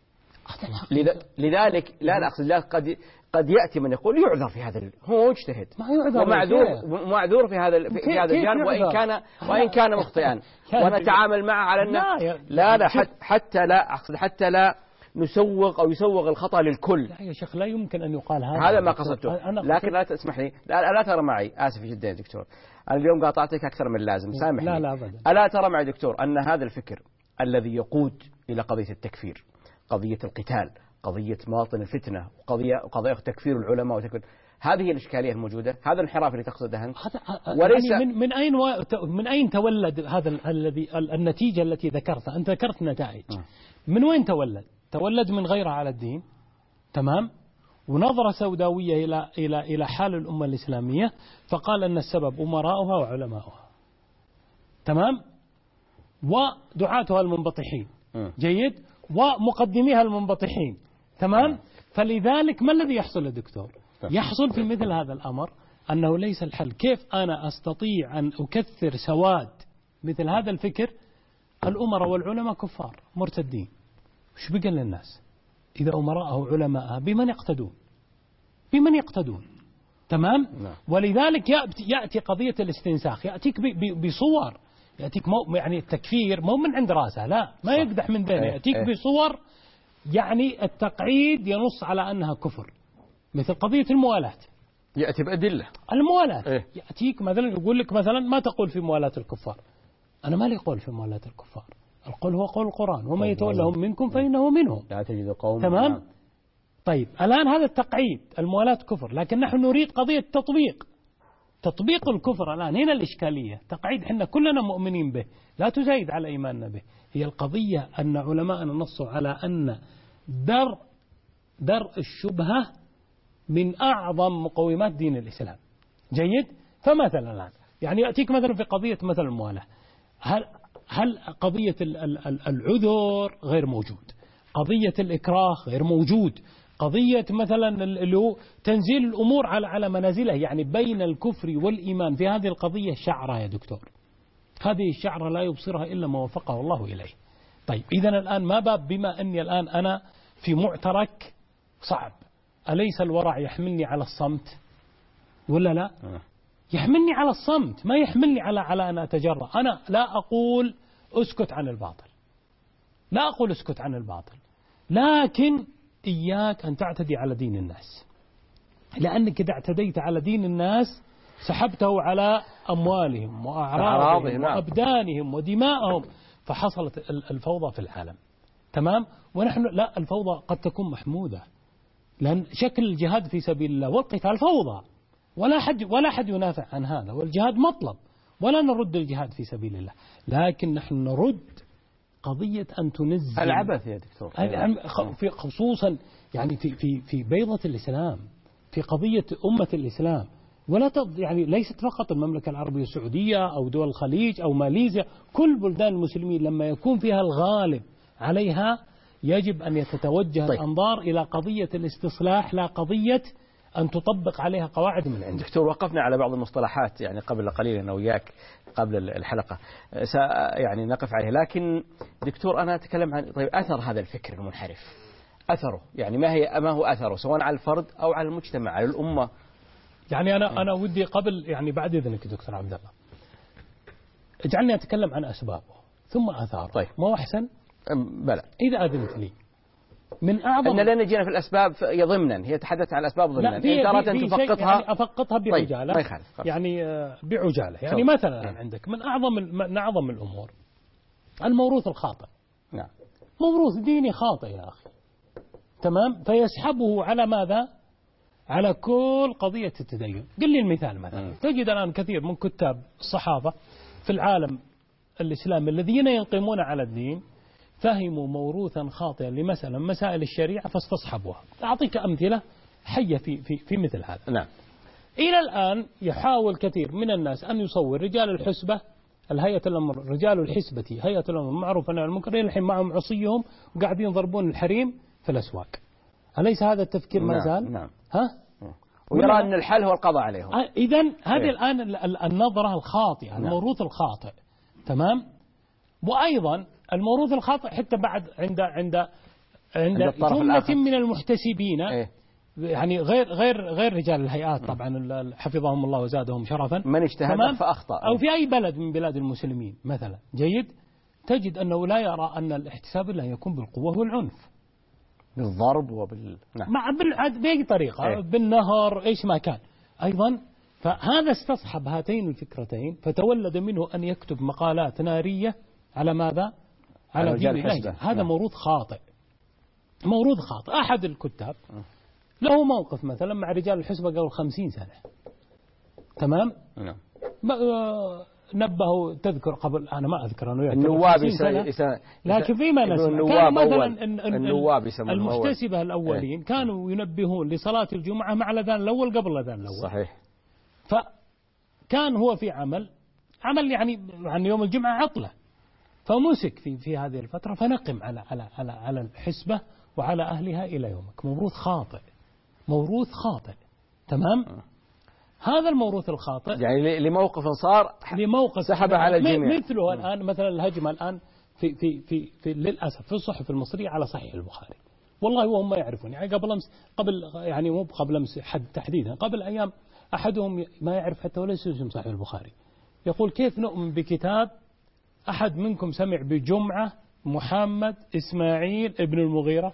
لذلك لا لا أقصد لا قد قد يأتي من يقول يعذر في هذا، هو اجتهد ومعذور معذور في هذا في هذا الجانب، وإن كان وإن كان مخطئا ونتعامل معه على أنه لا لا حتى لا أقصد حتى لا نسوغ أو يسوغ الخطأ للكل. لا يا شيخ لا يمكن أن يقال هذا. هذا ما قصدته، لكن لا تسمح لي، لا, لا ترى معي، آسف جدا يا دكتور، أنا اليوم قاطعتك أكثر من اللازم، سامحني. لا لا أبدا. ألا ترى معي دكتور أن هذا الفكر الذي يقود إلى قضية التكفير، قضية القتال، قضية مواطن الفتنة، وقضية قضية تكفير العلماء وتكفير، هذه الإشكالية الموجودة، هذا الانحراف اللي تقصده أنت. وليس يعني من, من أين و... من أين تولد هذا الذي النتيجة التي ذكرتها؟ أنت ذكرت نتائج، من وين تولد؟ تولد من غيرها على الدين، تمام، ونظرة سوداوية إلى إلى إلى حال الأمة الإسلامية، فقال أن السبب أمراؤها وعلماؤها. تمام؟ ودعاتها المنبطحين. جيد؟ ومقدميها المنبطحين. تمام؟ فلذلك ما الذي يحصل يا دكتور؟ يحصل في مثل هذا الأمر أنه ليس الحل. كيف أنا أستطيع أن أكثر سواد مثل هذا الفكر؟ الأمراء والعلماء كفار مرتدين، وش بقى للناس إذا أمراءه وعلماءها بمن يقتدون؟ بمن يقتدون؟ تمام؟ ولذلك يأتي قضية الاستنساخ، يأتيك بصور، يأتيك مو يعني التكفير مو من عند راسه، لا ما يقدح من ذلك، يأتيك بصور يعني التقعيد ينص على أنها كفر، مثل قضية الموالاة، يأتي بأدلة الموالاة. إيه؟ يأتيك مثلا يقول لك مثلا ما تقول في موالاة الكفار. أنا ما لي قول في موالاة الكفار، القول هو قول القرآن، وما يتولهم منكم فإنه منهم. لا تجد قوم. تمام؟ نعم. طيب الآن هذا التقعيد الموالاة كفر، لكن نحن نريد قضية تطبيق، تطبيق الكفر. الآن هنا الإشكالية، تقعيد حنا كلنا مؤمنين به، لا تزايد على إيماننا به. هي القضية أن علماءنا نصوا على أن درء درء الشبهة من أعظم مقومات دين الإسلام. جيد؟ فمثلا الآن يعني يأتيك مثلا في قضية مثلا الموالاة، هل هل قضية العذر غير موجود، قضية الإكراه غير موجود، قضية مثلا اللي هو تنزيل الأمور على على منازله، يعني بين الكفر والإيمان في هذه القضية شعرة يا دكتور، هذه الشعرة لا يبصرها إلا ما وفقه الله إليه. طيب إذا الآن ما باب بما أني الآن أنا في معترك صعب، أليس الورع يحملني على الصمت ولا لا؟ يحملني على الصمت، ما يحملني على على أن أتجرأ. أنا لا أقول أسكت عن الباطل، لا أقول أسكت عن الباطل، لكن إياك أن تعتدي على دين الناس، لأنك إذا اعتديت على دين الناس سحبته على أموالهم وأعراضهم وأبدانهم ودماءهم، فحصلت الفوضى في العالم. تمام؟ ونحن لا، الفوضى قد تكون محمودة، لأن شكل الجهاد في سبيل الله والقتال فوضى، ولا حد ولا حد ينافع عن هذا، والجهاد مطلب، ولا نرد الجهاد في سبيل الله، لكن نحن نرد قضية أن تنزل العبث يا دكتور، في خصوصا يعني في في في بيضة الإسلام، في قضية أمة الإسلام، ولا يعني ليست فقط المملكة العربية السعودية أو دول الخليج أو ماليزيا، كل بلدان المسلمين لما يكون فيها الغالب عليها يجب أن يتتوجه طيب. الأنظار إلى قضية الاستصلاح، لا قضية أن تطبق عليها قواعد من عندك. دكتور وقفنا على بعض المصطلحات يعني قبل قليل أنا وياك قبل الحلقة يعني نقف عليه، لكن دكتور أنا أتكلم عن طيب أثر هذا الفكر المنحرف، أثره يعني ما هي ما هو أثره سواء على الفرد أو على المجتمع على الأمة. يعني أنا أنا ودي قبل يعني بعد إذنك دكتور عبد الله اجعلني أتكلم عن أسبابه ثم آثاره. طيب ما هو أحسن؟ بلى إذا أذنت لي. من أعظم أن لا نجينا في الأسباب ضمنا، هي تحدث عن الأسباب ضمنا، أنت أردت أن تفقطها يعني أفقطها بعجالة. طيب. ما يخالف يعني بعجالة يعني طيب. مثلا نعم. عندك من أعظم من أعظم الأمور الموروث الخاطئ. نعم. موروث ديني خاطئ يا أخي. تمام. فيسحبه على ماذا؟ على كل قضية التدين. قل لي المثال مثلا م. تجد الآن كثير من كتاب الصحابة في العالم الإسلامي الذين ينقمون على الدين فهموا موروثا خاطئا لمثلا مسائل الشريعة فاستصحبوها. أعطيك أمثلة حية في في في مثل هذا. نعم. إلى الآن يحاول كثير من الناس أن يصور رجال الحسبة الهيئة الأمر رجال الحسبة هيئة الأمر معروف عن المنكر الحين معهم عصيهم وقاعدين يضربون الحريم في الأسواق. أليس هذا التفكير ما زال؟ نعم. نعم. ها؟ ويرى أن الحل هو القضاء عليهم. إذن هذه الآن النظرة الخاطئة، الموروث الخاطئ. تمام؟ وأيضا الموروث الخاطئ حتى بعد عند عند عند جملة من المحتسبين إيه؟ يعني غير غير غير رجال الهيئات طبعا حفظهم الله وزادهم شرفا، من اجتهد فأخطأ أو في أي بلد من بلاد المسلمين مثلا. جيد؟ تجد أنه لا يرى أن الاحتساب لا يكون بالقوة والعنف، بالضرب وبال نعم. مع بأي طريقة إيه؟ بالنهر إيش ما كان. أيضا فهذا استصحب هاتين الفكرتين فتولد منه أن يكتب مقالات نارية على ماذا؟ على دين الله. هذا نعم. موروث خاطئ، موروث خاطئ. أحد الكتاب له موقف مثلا مع رجال الحسبة قبل خمسين سنة. تمام؟ نعم. نبهوا تذكر قبل أنا ما أذكر أنه النواب سنة، لكن فيما نسمع كان مثلا النواب المحتسبة الأولين ايه. كانوا ينبهون لصلاة الجمعة مع الأذان الأول قبل الأذان الأول. صحيح. فكان هو في عمل عمل يعني عن يوم الجمعة عطلة، فمسك في في هذه الفترة فنقم على على على على الحسبة وعلى أهلها إلى يومك. موروث خاطئ، موروث خاطئ. تمام. هذا الموروث الخاطئ يعني لموقف صار لموقف سحب على الجميع. مثله الآن مثلا الهجمة الآن في في في, في للأسف في الصحف المصرية على صحيح البخاري. والله وهم ما يعرفون. يعني قبل أمس قبل يعني مو قبل أمس حد تحديدا قبل أيام أحدهم ما يعرف حتى ولا اسم صحيح البخاري، يقول كيف نؤمن بكتاب أحد منكم سمع بجمعة محمد إسماعيل ابن المغيرة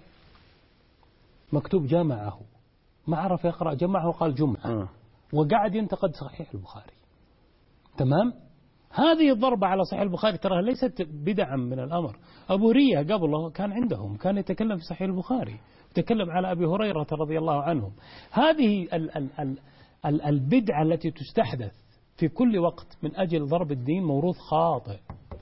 مكتوب جمعه، ما عرف يقرأ جمعه وقال جمعة، وقاعد ينتقد صحيح البخاري. تمام. هذه الضربة على صحيح البخاري ترى ليست بدعا من الأمر. أبو رية قبله كان عندهم كان يتكلم في صحيح البخاري، يتكلم على أبي هريرة رضي الله عنهم. هذه ال ال ال ال البدعة التي تستحدث في كل وقت من أجل ضرب الدين موروث خاطئ.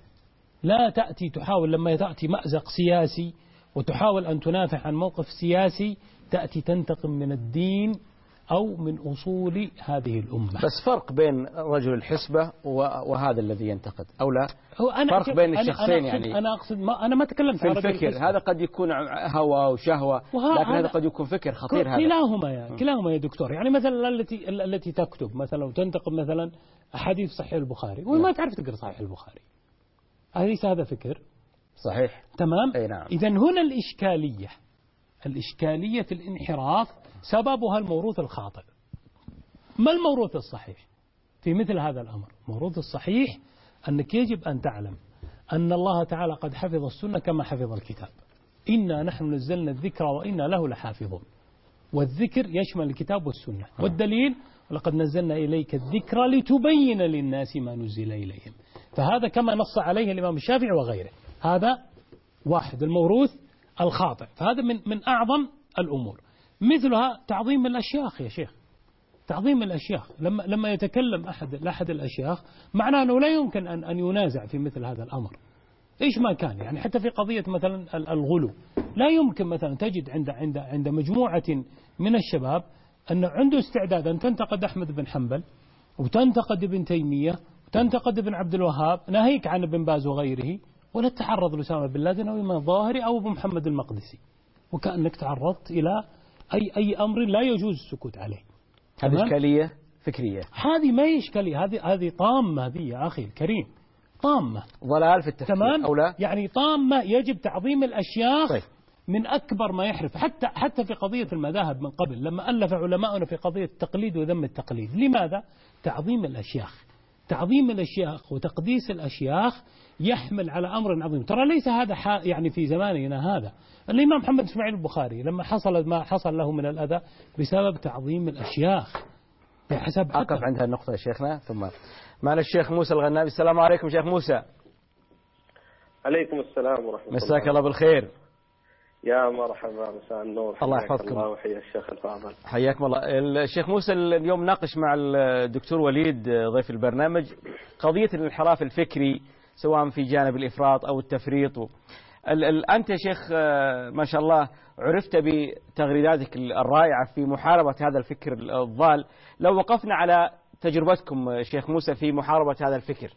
لا تأتي تحاول لما تأتي مأزق سياسي وتحاول أن تنافع عن موقف سياسي تأتي تنتقم من الدين أو من أصول هذه الأمة. بس فرق بين رجل الحسبة وهذا الذي ينتقد أو لا؟ هو أنا فرق بين الشخصين. أنا يعني أنا أقصد ما أنا ما تكلمت في الفكر. هذا قد يكون هوى وشهوة، لكن هذا قد يكون فكر خطير. هذا كلاهما يا كلاهما يا دكتور. يعني مثلا التي التي تكتب مثلا وتنتقد مثلا أحاديث صحيح البخاري وما تعرف تقرأ صحيح البخاري، أليس هذا فكر؟ صحيح. تمام. أي نعم. إذن هنا الإشكالية الإشكالية في الانحراف سببها الموروث الخاطئ. ما الموروث الصحيح في مثل هذا الأمر؟ الموروث الصحيح أنك يجب أن تعلم أن الله تعالى قد حفظ السنة كما حفظ الكتاب. إنا نحن نزلنا الذكر وإنا له لحافظون. والذكر يشمل الكتاب والسنة. والدليل ولقد نزلنا إليك الذكر لتبين للناس ما نزل إليهم. فهذا كما نص عليه الإمام الشافعي وغيره. هذا واحد الموروث الخاطئ. فهذا من من أعظم الأمور. مثلها تعظيم الأشياخ يا شيخ. تعظيم الأشياخ لما لما يتكلم أحد أحد الأشياخ معناه أنه لا يمكن أن أن ينازع في مثل هذا الأمر إيش ما كان. يعني حتى في قضية مثلا الغلو لا يمكن مثلا تجد عند عند عند مجموعة من الشباب أن عنده استعداد أن تنتقد أحمد بن حنبل وتنتقد ابن تيمية وتنتقد ابن عبد الوهاب ناهيك عن ابن باز وغيره، ولا تتعرض لأسامة بن لادن أو إمام الظاهري أو أبو محمد المقدسي، وكأنك تعرضت إلى أي أي أمر لا يجوز السكوت عليه. هذه إشكالية فكرية. هذه ما هي إشكالية، هذه هذه طامة هذه يا أخي الكريم، طامة ضلال في التفكير. تمام. أو لا؟ يعني طامة يجب تعظيم الأشياخ. طيب. من أكبر ما يحرف حتى حتى في قضية المذاهب من قبل لما ألف علماؤنا في قضية التقليد وذم التقليد. لماذا؟ تعظيم الأشياخ. تعظيم الأشياخ وتقديس الأشياخ يحمل على أمر عظيم. ترى ليس هذا يعني في زماننا هذا. الإمام محمد إسماعيل البخاري لما حصل ما حصل له من الأذى بسبب تعظيم الأشياخ. بحسب أقف عند هالنقطة يا شيخنا. ثم معنا الشيخ موسى الغنابي. السلام عليكم شيخ موسى. عليكم السلام ورحمة الله. مساك الله بالخير. يا مرحبا، مساء النور. الله يحفظكم. الله وحيا الشيخ الفاضل. حياكم الله. الشيخ موسى اليوم ناقش مع الدكتور وليد ضيف البرنامج قضية الانحراف الفكري سواء في جانب الإفراط أو التفريط. أنت يا شيخ ما شاء الله عرفت بتغريداتك الرائعة في محاربة هذا الفكر الضال. لو وقفنا على تجربتكم شيخ موسى في محاربة هذا الفكر.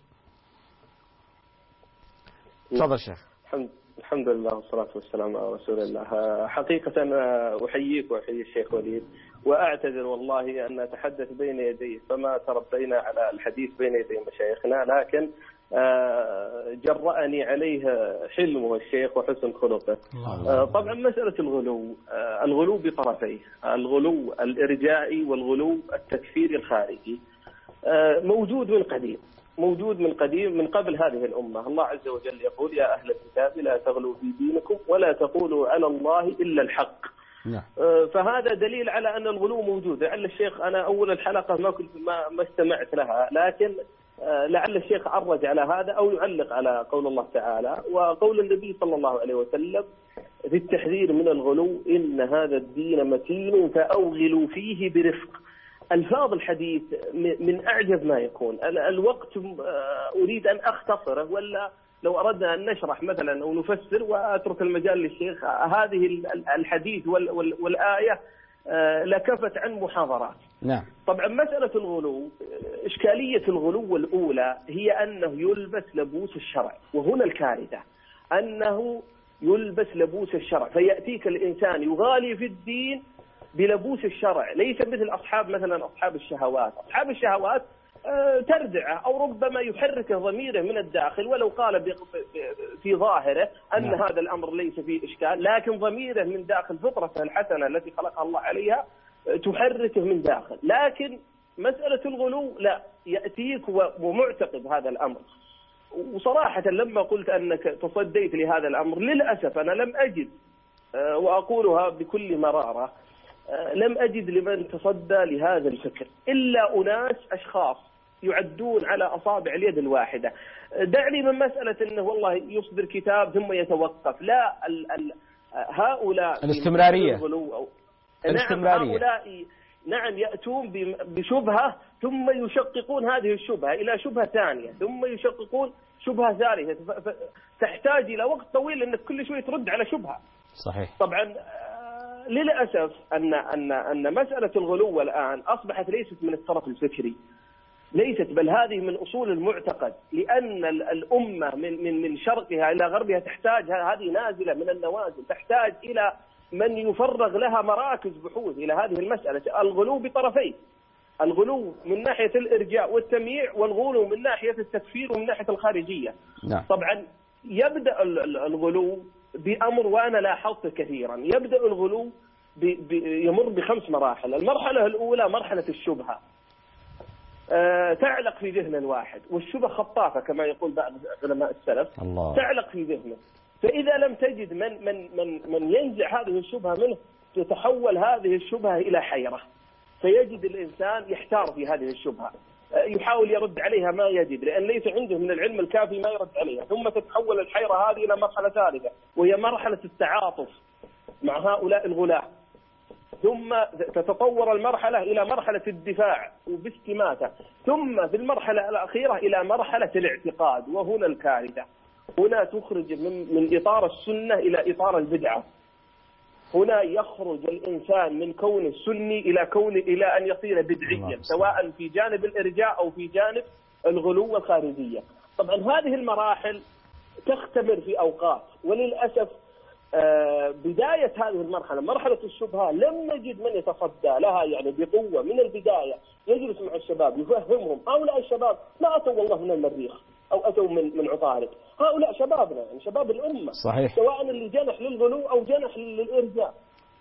تفضل شيخ. الحمد الحمد لله والصلاة والسلام على رسول الله. حقيقة أحييك وأحيي الشيخ وليد، وأعتذر والله أن أتحدث بين يديه، فما تربينا على الحديث بين يدي مشايخنا، لكن جرأني عليه حلمه الشيخ وحسن خلقه. طبعا مسألة الغلو، الغلو بطرفيه، الغلو الإرجائي والغلو التكفيري الخارجي موجود من قديم، موجود من قديم من قبل هذه الأمة. الله عز وجل يقول: يا أهل الكتاب لا تغلوا في دينكم ولا تقولوا على الله إلا الحق. نعم. فهذا دليل على أن الغلو موجود. لعل الشيخ أنا أول الحلقة ما كنت ما, ما استمعت لها، لكن لعل الشيخ عرج على هذا أو يعلق على قول الله تعالى وقول النبي صلى الله عليه وسلم في التحذير من الغلو: إن هذا الدين متين فأوغلوا فيه برفق. ألفاظ الحديث من أعجب ما يكون. الوقت أريد أن أختصره، ولا لو أردنا أن نشرح مثلا أو نفسر وأترك المجال للشيخ، هذه الحديث والآية لكفت عن محاضرات. نعم. طبعا مسألة الغلو، إشكالية الغلو الأولى هي أنه يلبس لبوس الشرع، وهنا الكارثة أنه يلبس لبوس الشرع، فيأتيك الإنسان يغالي في الدين بلبوس الشرع، ليس مثل أصحاب مثلا أصحاب الشهوات. أصحاب الشهوات تردعه أو ربما يحرك ضميره من الداخل، ولو قال في ظاهره أن نعم. هذا الأمر ليس فيه إشكال، لكن ضميره من داخل فطرته الحسنة التي خلقها الله عليها تحركه من داخل. لكن مسألة الغلو لا، يأتيك ومعتقد هذا الأمر. وصراحة لما قلت أنك تصديت لهذا الأمر، للأسف أنا لم أجد، وأقولها بكل مرارة، لم أجد لمن تصدى لهذا الفكر إلا أناس أشخاص يعدون على أصابع اليد الواحدة. دعني من مسألة أنه والله يصدر كتاب ثم يتوقف، لا، ال ال هؤلاء الاستمرارية أو الاستمرارية. نعم، هؤلاء نعم يأتون بشبهة ثم يشققون هذه الشبهة إلى شبهة ثانية، ثم يشققون شبهة ثالثة، تحتاج إلى وقت طويل أنك كل شوي ترد على شبهة. صحيح. طبعا للأسف أن أن أن مسألة الغلو الآن أصبحت ليست من الطرف الفكري، ليست، بل هذه من أصول المعتقد، لأن الأمة من من من شرقها إلى غربها تحتاج، هذه نازلة من النوازل، تحتاج إلى من يفرغ لها مراكز بحوث إلى هذه المسألة. الغلو بطرفين، الغلو من ناحية الإرجاء والتمييع، والغلو من ناحية التكفير ومن ناحية الخارجية. نعم. طبعا يبدأ الغلو بأمر، وأنا لاحظت كثيرا، يبدأ الغلو يمر بخمس مراحل. المرحلة الأولى مرحلة الشبهة، أه تعلق في ذهن الواحد، والشبهة خطافة كما يقول بعض علماء السلف. الله. تعلق في ذهنه، فإذا لم تجد من من من من ينزع هذه الشبهة منه، تتحول هذه الشبهة إلى حيرة، فيجد الإنسان يحتار في هذه الشبهة، يحاول يرد عليها ما يجد، لأن ليس عنده من العلم الكافي ما يرد عليها. ثم تتحول الحيرة هذه إلى مرحلة ثالثة، وهي مرحلة التعاطف مع هؤلاء الغلاة. ثم تتطور المرحلة إلى مرحلة الدفاع وباستماتة، ثم في المرحلة الأخيرة إلى مرحلة الاعتقاد، وهنا الكارثة. هنا تخرج من من إطار السنة إلى إطار البدعة. هنا يخرج الإنسان من كون السني إلى كون إلى أن يصير بدعيا، سواء في جانب الإرجاء أو في جانب الغلو والخارجية. طبعا هذه المراحل تختمر في أوقات، وللأسف بداية هذه المرحلة، مرحلة الشبهة، لم نجد من يتصدى لها يعني بقوة من البداية، يجلس مع الشباب يفهمهم. هؤلاء الشباب ما أتوا والله من المريخ أو أتوا من من عطارد، هؤلاء شبابنا، يعني شباب الأمة. صحيح. سواء اللي جنح للغلو أو جنح للإرجاء.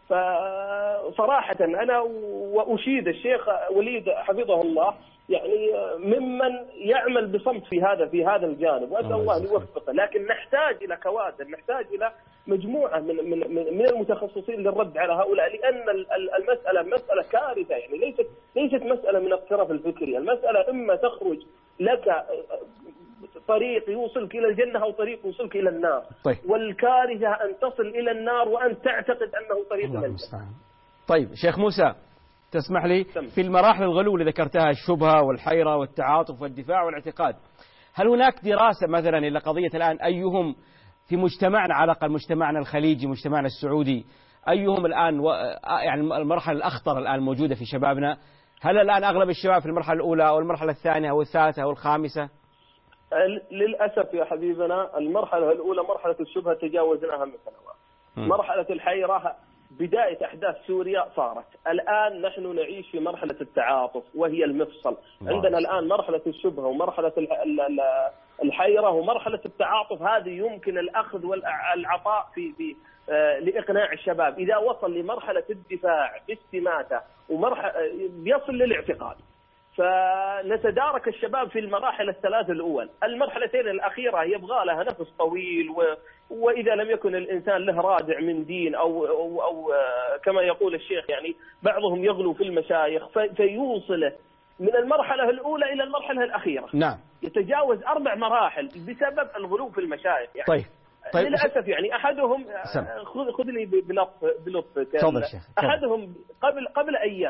فصراحة أنا وأشيد الشيخ وليد حفظه الله، يعني ممن يعمل بصمت في هذا في هذا الجانب، وأسأل الله أن يوفقه. لكن نحتاج إلى كوادر، نحتاج إلى مجموعة من من من المتخصصين للرد على هؤلاء، لأن المسألة مسألة كارثة، يعني ليست ليست مسألة من الطرف الفكري. المسألة إما تخرج لك طريق يوصلك إلى الجنة أو طريق يوصلك إلى النار. طيب. والكارثة أن تصل إلى النار وأن تعتقد أنه طريق إلى الجنة. طيب شيخ موسى، تسمح لي في المراحل الغلو اللي ذكرتها، الشبهة والحيرة والتعاطف والدفاع والاعتقاد، هل هناك دراسة مثلا إلى قضية الآن أيهم في مجتمعنا، على الأقل مجتمعنا الخليجي، مجتمعنا السعودي، أيهم الآن و... يعني المرحلة الأخطر الآن موجودة في شبابنا؟ هل الآن أغلب الشباب في المرحلة الأولى أو المرحلة الثانية أو الثالثة أو الخامسة؟ للأسف يا حبيبنا المرحلة الأولى مرحلة الشبهة تجاوزناها من سنوات. مرحلة الحيرة بداية أحداث سوريا صارت، الآن نحن نعيش في مرحلة التعاطف وهي المفصل. عندنا الآن مرحلة الشبهة ومرحلة الحيرة ومرحلة التعاطف، هذه يمكن الأخذ والعطاء في في لإقناع الشباب. إذا وصل لمرحلة الدفاع باستماتة ومرحلة يصل للاعتقاد، فنتدارك الشباب في المراحل الثلاث الأول. المرحلتين الأخيرة يبغى لها نفس طويل، و... وإذا لم يكن الإنسان له رادع من دين أو, أو, أو كما يقول الشيخ، يعني بعضهم يغلو في المشايخ في... فيوصله من المرحلة الأولى إلى المرحلة الأخيرة. نعم. يتجاوز أربع مراحل بسبب الغلو في المشايخ يعني. طيب. طيب. للأسف يعني أحدهم خذ خذني بلطف بلطف أحدهم قبل قبل أيام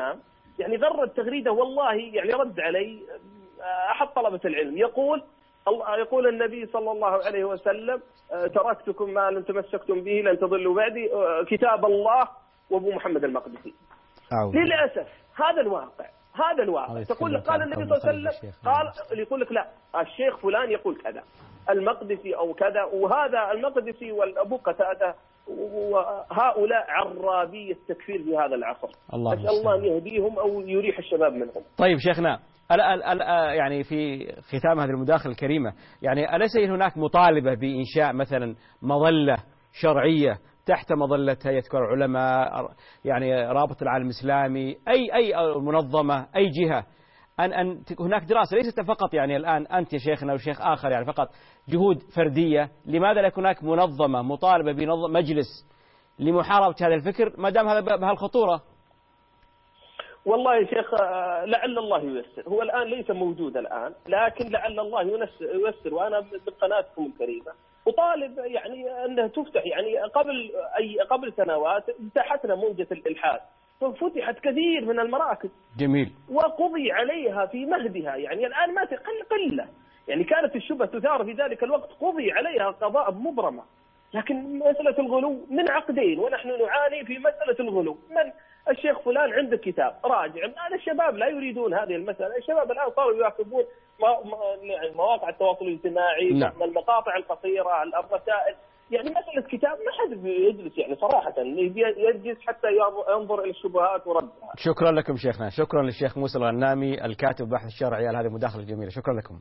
يعني غرد تغريده والله يعني رد علي أحد طلبة العلم يقول يقول النبي صلى الله عليه وسلم تركتكم ما لم تمسكتم به لن تضلوا بعدي كتاب الله وابو محمد المقدسي. أوه. للأسف هذا الواقع هذا الواقع. تقول لك قال النبي صلى الله عليه وسلم قال اللي يقول لك لا الشيخ فلان يقول كذا المقدسي أو كذا، وهذا المقدسي والأبو قتادة وهؤلاء عرابي التكفير في هذا العصر. الله أسأل الله أن يهديهم أو يريح الشباب منهم. طيب شيخنا ألا ألا يعني في ختام هذه المداخلة الكريمة يعني أليس هناك مطالبة بإنشاء مثلا مظلة شرعية تحت مظلة هيئة كبار العلماء يعني رابطة العالم الإسلامي أي أي منظمة أي جهة أن أن هناك دراسة ليست فقط يعني الآن أنت يا شيخنا وشيخ آخر يعني فقط جهود فردية، لماذا لا يكون هناك منظمة مطالبة بنظم مجلس لمحاربة هذا الفكر ما دام هذا بهالخطورة؟ والله يا شيخ لعل الله ييسر، هو الآن ليس موجود الآن لكن لعل الله ييسر، وأنا بقناتكم الكريمة أطالب يعني أنها تفتح. يعني قبل أي قبل سنوات فتحتنا موجة الإلحاد ففتحت كثير من المراكز جميل وقضي عليها في مهدها، يعني الآن ما تقل قلة، يعني كانت الشبهة تثار في ذلك الوقت قضي عليها قضاء مبرمة. لكن مسألة الغلو من عقدين ونحن نعاني في مسألة الغلو. من الشيخ فلان عنده كتاب راجع، الآن الشباب لا يريدون هذه المسألة، الشباب الآن صاروا يراقبون مواقع التواصل الاجتماعي نعم. المقاطع القصيرة الرسائل، يعني مسألة كتاب ما حد يجلس يعني صراحة يجلس حتى ينظر إلى الشبهات وردها. شكرا لكم شيخنا، شكرا للشيخ موسى الغنامي الكاتب بحث الشرعي على هذه المداخلة الجميلة، شكرا لكم.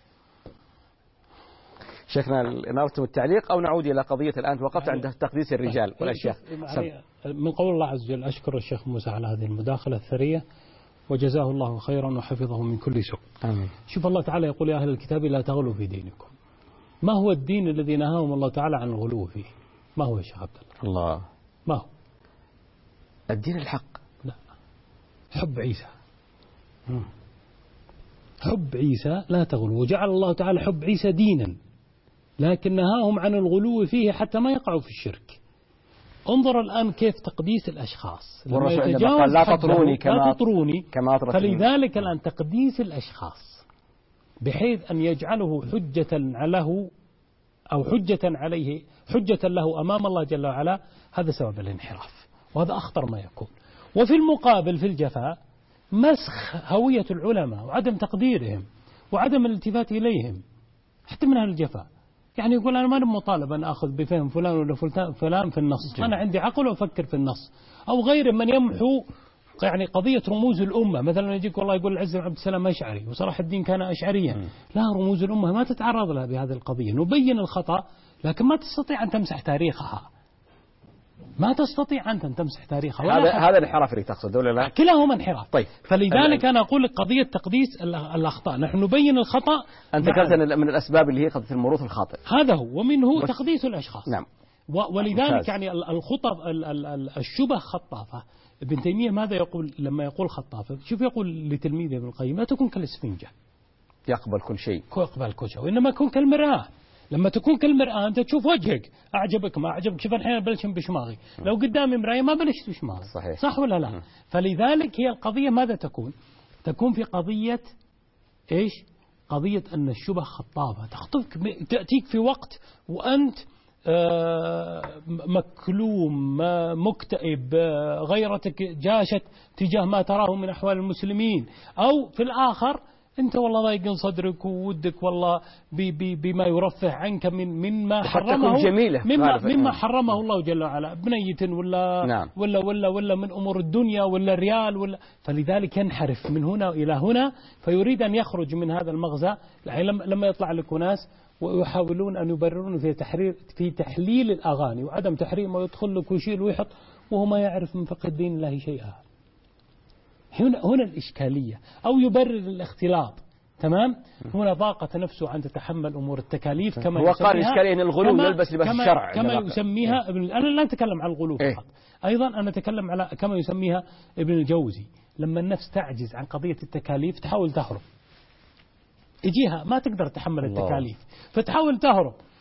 شيخنا نرتم التعليق أو نعود إلى قضية الآن توقفت عند تقديس الرجال والأشياء. من قول الله عز وجل أشكر الشيخ موسى على هذه المداخلة الثرية وجزاه الله خيرا وحفظه من كل سوء. آمين. شوف الله تعالى يقول يا أهل الكتاب لا تغلوا في دينكم. ما هو الدين الذي نهاهم الله تعالى عن الغلو فيه؟ ما هو يا شيخ عبد الله؟ الله ما هو الدين الحق؟ لا، حب عيسى. مم. حب عيسى لا تغلو، وجعل الله تعالى حب عيسى دينا لكن نهاهم عن الغلو فيه حتى ما يقعوا في الشرك. انظر الآن كيف تقديس الأشخاص لما يتجاوز لا تطروني كما لا تطروني كما فلذلك الآن تقديس الأشخاص بحيث أن يجعله حجة له أو حجة عليه حجة له أمام الله جل وعلا، هذا سبب الانحراف وهذا أخطر ما يكون. وفي المقابل في الجفاء مسخ هوية العلماء وعدم تقديرهم وعدم الالتفات إليهم حتى من أهل الجفاء. يعني يقول أنا ما أنا مطالب أن أخذ بفهم فلان ولا فلان في النص، أنا عندي عقل وأفكر في النص. أو غير من يمحو يعني قضية رموز الأمة، مثلا يجيك والله يقول العز بن عبد السلام أشعري وصلاح الدين كان أشعريا، لا رموز الأمة ما تتعرض لها بهذه القضية. نبين الخطأ لكن ما تستطيع أن تمسح تاريخها، ما تستطيع أنت أن تمسح تاريخها. هذا هذا الانحراف اللي تقصد ولا لا؟ كلاهما انحراف. طيب فلذلك أنا أقول لك قضية تقديس الأخطاء، نحن نبين الخطأ. أنت ذكرت من الأسباب اللي هي قضية الموروث الخاطئ، هذا هو، ومنه تقديس الأشخاص. نعم. ولذلك ممتاز. يعني الخطب الشبه خطافة. ابن تيمية ماذا يقول لما يقول خطافة؟ شوف يقول لتلميذه ابن القيم لا تكون كالإسفنجة يقبل كل شيء، يقبل كل شيء، وإنما كن كالمرآة. لما تكون كالمرآة أنت تشوف وجهك أعجبك ما أعجبك، شوف الحين بلش بشماغي، لو قدامي مراية ما بلشت بشماغي. صحيح. صح ولا لا؟ م. فلذلك هي القضية ماذا تكون؟ تكون في قضية إيش؟ قضية أن الشبه خطافة تخطفك، تأتيك في وقت وأنت مكلوم مكتئب، غيرتك جاشت تجاه ما تراه من أحوال المسلمين، أو في الآخر أنت والله ضايق صدرك وودك والله بي بي بما يرفه عنك من مما حرمه جميلة مما, مما حرمه الله جل وعلا، بنية ولا, نعم. ولا ولا ولا من أمور الدنيا ولا ريال ولا. فلذلك ينحرف من هنا إلى هنا فيريد أن يخرج من هذا المغزى. لما يطلع لك ناس ويحاولون أن يبررون في تحرير في تحليل الأغاني وعدم تحريم، ويدخل لك ويشيل ويحط وهو ما يعرف من فقه الدين الله شيئا. هنا هنا الإشكالية. أو يبرر الاختلاط، تمام. هنا ضاقت نفسه عن تتحمل أمور التكاليف كما هو قال إشكالية أن الغلو كما يلبس لباس الشرع كما يسميها ابن. أنا لا أتكلم عن الغلو إيه؟ فقط، أيضا أنا أتكلم على كما يسميها ابن الجوزي، لما النفس تعجز عن قضية التكاليف تحاول تهرب، يجيها ما تقدر تحمل التكاليف فتحاول تهرب،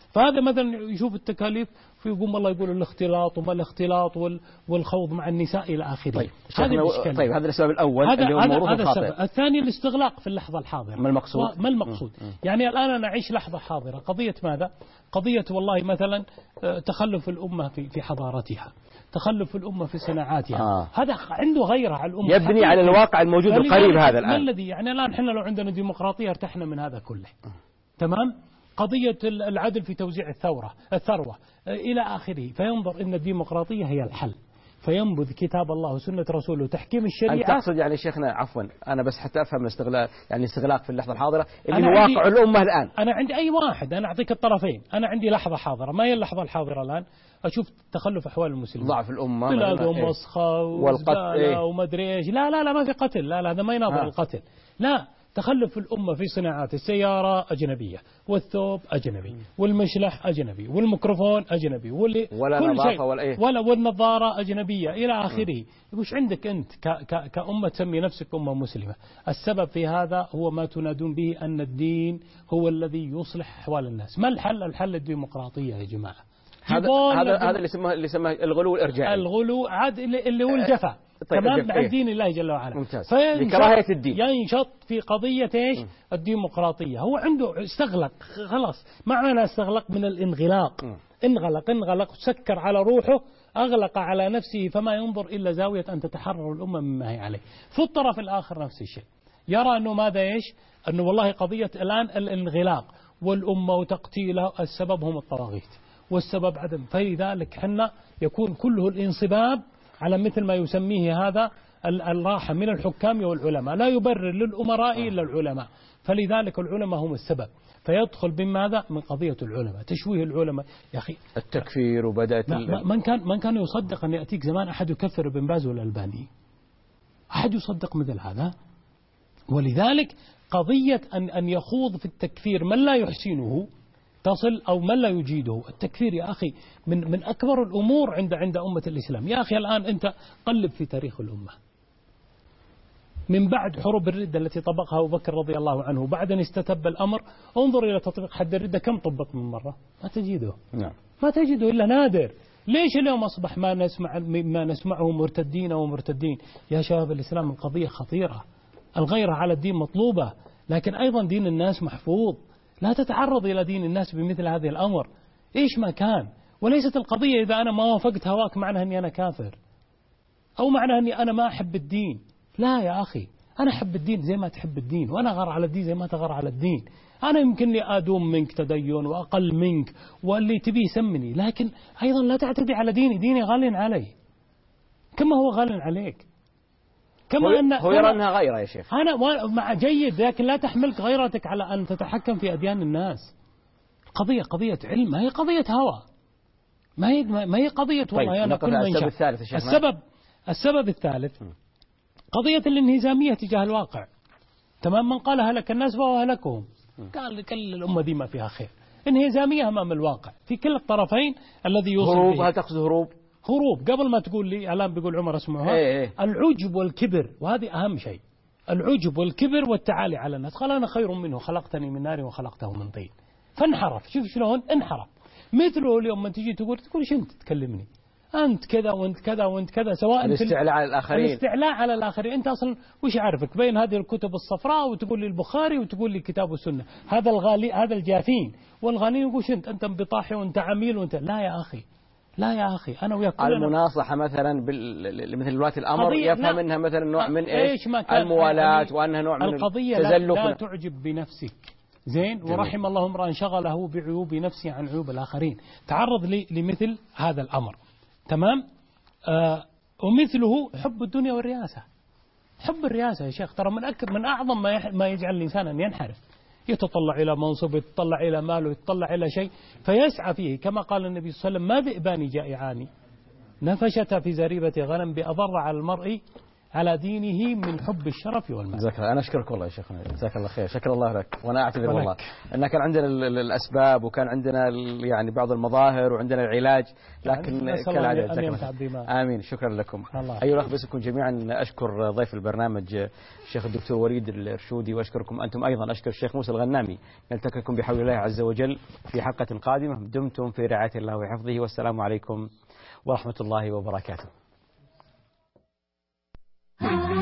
فهذا مثلا يشوف التكاليف فيقوم الله يقول الاختلاط وما الاختلاط والخوض مع النساء إلى آخره. طيب. هذا طيب هذا السبب الأول هذا اللي هو هذا, الموروث هذا الخاطئ. السبب. الثاني الاستغلاق في اللحظة الحاضرة. ما المقصود؟ ما المقصود؟ م- م. يعني الآن أنا أعيش لحظة حاضرة، قضية ماذا؟ قضية والله مثلا تخلف الأمة في في حضارتها، تخلف الأمة في صناعاتها. آه. هذا عنده غيرة على الأمة، يبني على الواقع الموجود القريب هذا الآن. ما الذي يعني الآن احنا لو عندنا ديمقراطية ارتحنا من هذا كله. تمام؟ قضية العدل في توزيع الثورة الثروة إلى آخره، فينظر إن الديمقراطية هي الحل، فينبذ كتاب الله وسنة رسوله تحكيم الشريعة. أنت تقصد يعني شيخنا عفوا أنا بس حتى أفهم الاستغلال يعني الاستغلاق في اللحظة الحاضرة اللي هو واقع الأمة الآن. أنا عندي أي واحد، أنا أعطيك الطرفين، أنا عندي لحظة حاضرة، ما هي اللحظة الحاضرة الآن؟ أشوف تخلف أحوال المسلمين، ضعف الأمة، بلادهم وسخة والقتل إيه؟ ومدري إيش. لا لا لا ما في قتل، لا لا هذا ما يناظر القتل، لا. تخلف الأمة في صناعات، السيارة أجنبية، والثوب أجنبي، والمشلح أجنبي، والميكروفون أجنبي، واللي ولا كل نظافة شيء ولا إيه؟ ولا والنظارة أجنبية إلى آخره. وش عندك أنت ك ك كأمة تسمي نفسك أمة مسلمة؟ السبب في هذا هو ما تنادون به أن الدين هو الذي يصلح أحوال الناس. ما الحل؟ الحل الديمقراطية يا جماعة. هذا هذا هذا اللي يسمى اللي يسمى الغلو الإرجائي. الغلو عاد اللي هو الجفا. طيب تمام عن دين الله جل وعلا. ممتاز. لكراهية الدين. ينشط في قضية ايش؟ م. الديمقراطية. هو عنده استغلق خلاص، معنى استغلق من الانغلاق. م. انغلق انغلق سكر على روحه، أغلق على نفسه، فما ينظر إلا زاوية أن تتحرر الأمة مما هي عليه. في الطرف الآخر نفس الشيء، يرى أنه ماذا ايش؟ أنه والله قضية الآن الانغلاق والأمة وتقتيلها السبب هم الطواغيت، والسبب عدم، فلذلك حنا يكون كله الانصباب على مثل ما يسميه هذا الراحة من الحكام والعلماء، لا يبرر للأمراء إلا العلماء، فلذلك العلماء هم السبب، فيدخل بماذا؟ من قضية العلماء، تشويه العلماء. يا أخي التكفير وبدأت من كان من كان يصدق أن يأتيك زمان أحد يكفر ابن باز والألباني؟ أحد يصدق مثل هذا؟ ولذلك قضية أن أن يخوض في التكفير من لا يحسنه تصل أو من لا يجيده. التكفير يا أخي من من أكبر الأمور عند عند أمة الإسلام. يا أخي الآن أنت قلب في تاريخ الأمة من بعد حروب الردة التي طبقها أبو بكر رضي الله عنه، بعد أن استتب الأمر، انظر إلى تطبيق حد الردة كم طبق من مرة؟ ما تجده. نعم. ما تجده إلا نادر. ليش اليوم أصبح ما نسمع ما نسمعه مرتدين ومرتدين؟ يا شباب الإسلام القضية خطيرة، الغيرة على الدين مطلوبة، لكن أيضا دين الناس محفوظ. لا تتعرض إلى دين الناس بمثل هذه الأمر إيش ما كان. وليست القضية إذا أنا ما وافقت هواك معناها أني أنا كافر، أو معناها أني أنا ما أحب الدين. لا يا أخي، أنا أحب الدين زي ما تحب الدين، وأنا غار على الدين زي ما تغار على الدين. أنا يمكن لي أدوم منك تدين وأقل منك واللي تبي يسمني، لكن أيضا لا تعتدي على ديني. ديني غال علي كما هو غال عليك. كما هو, أن هو يرى أنها غيرة يا شيخ. أنا مع جيد، لكن لا تحملك غيرتك على أن تتحكم في أديان الناس. قضية قضية علم، ما هي قضية هوى، ما هي ما هي قضية والله. طيب أنا كل من السبب الثالث يا السبب السبب الثالث قضية الانهزامية تجاه الواقع. تمام. من قال هلك الناس فهو هلكهم، قال كل الأمة دي ما فيها خير. انهزامية أمام الواقع في كل الطرفين الذي يوصل هروب به. هل تقصد هروب؟ هروب قبل ما تقول لي الآن بيقول عمر اسمعها إيه إيه. العجب والكبر، وهذه أهم شيء. العجب والكبر والتعالي على الناس. قال أنا خير منه، خلقتني من نار وخلقته من طين. فانحرف. شوف شلون انحرف. مثله اليوم من تجي تقول تقول ايش انت تكلمني؟ أنت كذا وأنت كذا وأنت كذا، سواء الاستعلاء على الآخرين. الاستعلاء على الآخرين. أنت أصلا وش عارفك بين هذه الكتب الصفراء وتقول لي البخاري وتقول لي كتاب والسنة؟ هذا الغالي، هذا الجافين والغني يقول أنت أنت بطاحي وأنت عميل وأنت. لا يا أخي، لا يا أخي، أنا وياك المناصحة مثلا بال... مثل ولاة الأمر يفهم منها مثلا نوع من إيش؟ الموالاة، وأنها نوع من القضية. التزلف. لا, لا تعجب بنفسك. زين. جميل. ورحم الله امرأ شغله بعيوب نفسه عن عيوب الآخرين. تعرض لي لمثل هذا الأمر. تمام. آه ومثله حب الدنيا والرياسة. حب الرياسة يا شيخ ترى من أكبر من أعظم ما, يح... ما يجعل الإنسان أن ينحرف. يتطلع إلى منصب، يتطلع إلى ماله، يتطلع إلى شيء فيسعى فيه، كما قال النبي صلى الله عليه وسلم: ما ذئبان جائعان نفشتا في زريبة غنم بأضر على المرء على دينه من حب الشرف والمال. جزاك الله. أنا أشكرك والله يا شيخنا، جزاك الله خير، شكر الله لك. وأنا أعتذر والله أن كان عندنا الأسباب وكان عندنا يعني بعض المظاهر وعندنا العلاج، لكن كالعادة. آمين. شكرا لكم. أيها الأخوة بسكم جميعا، أشكر ضيف البرنامج الشيخ الدكتور وليد الرشودي، وأشكركم أنتم أيضا. أشكر الشيخ موسى الغنامي. نلتقيكم بحول الله عز وجل في حلقة قادمة. دمتم في رعاية الله وحفظه، والسلام عليكم ورحمة الله وبركاته.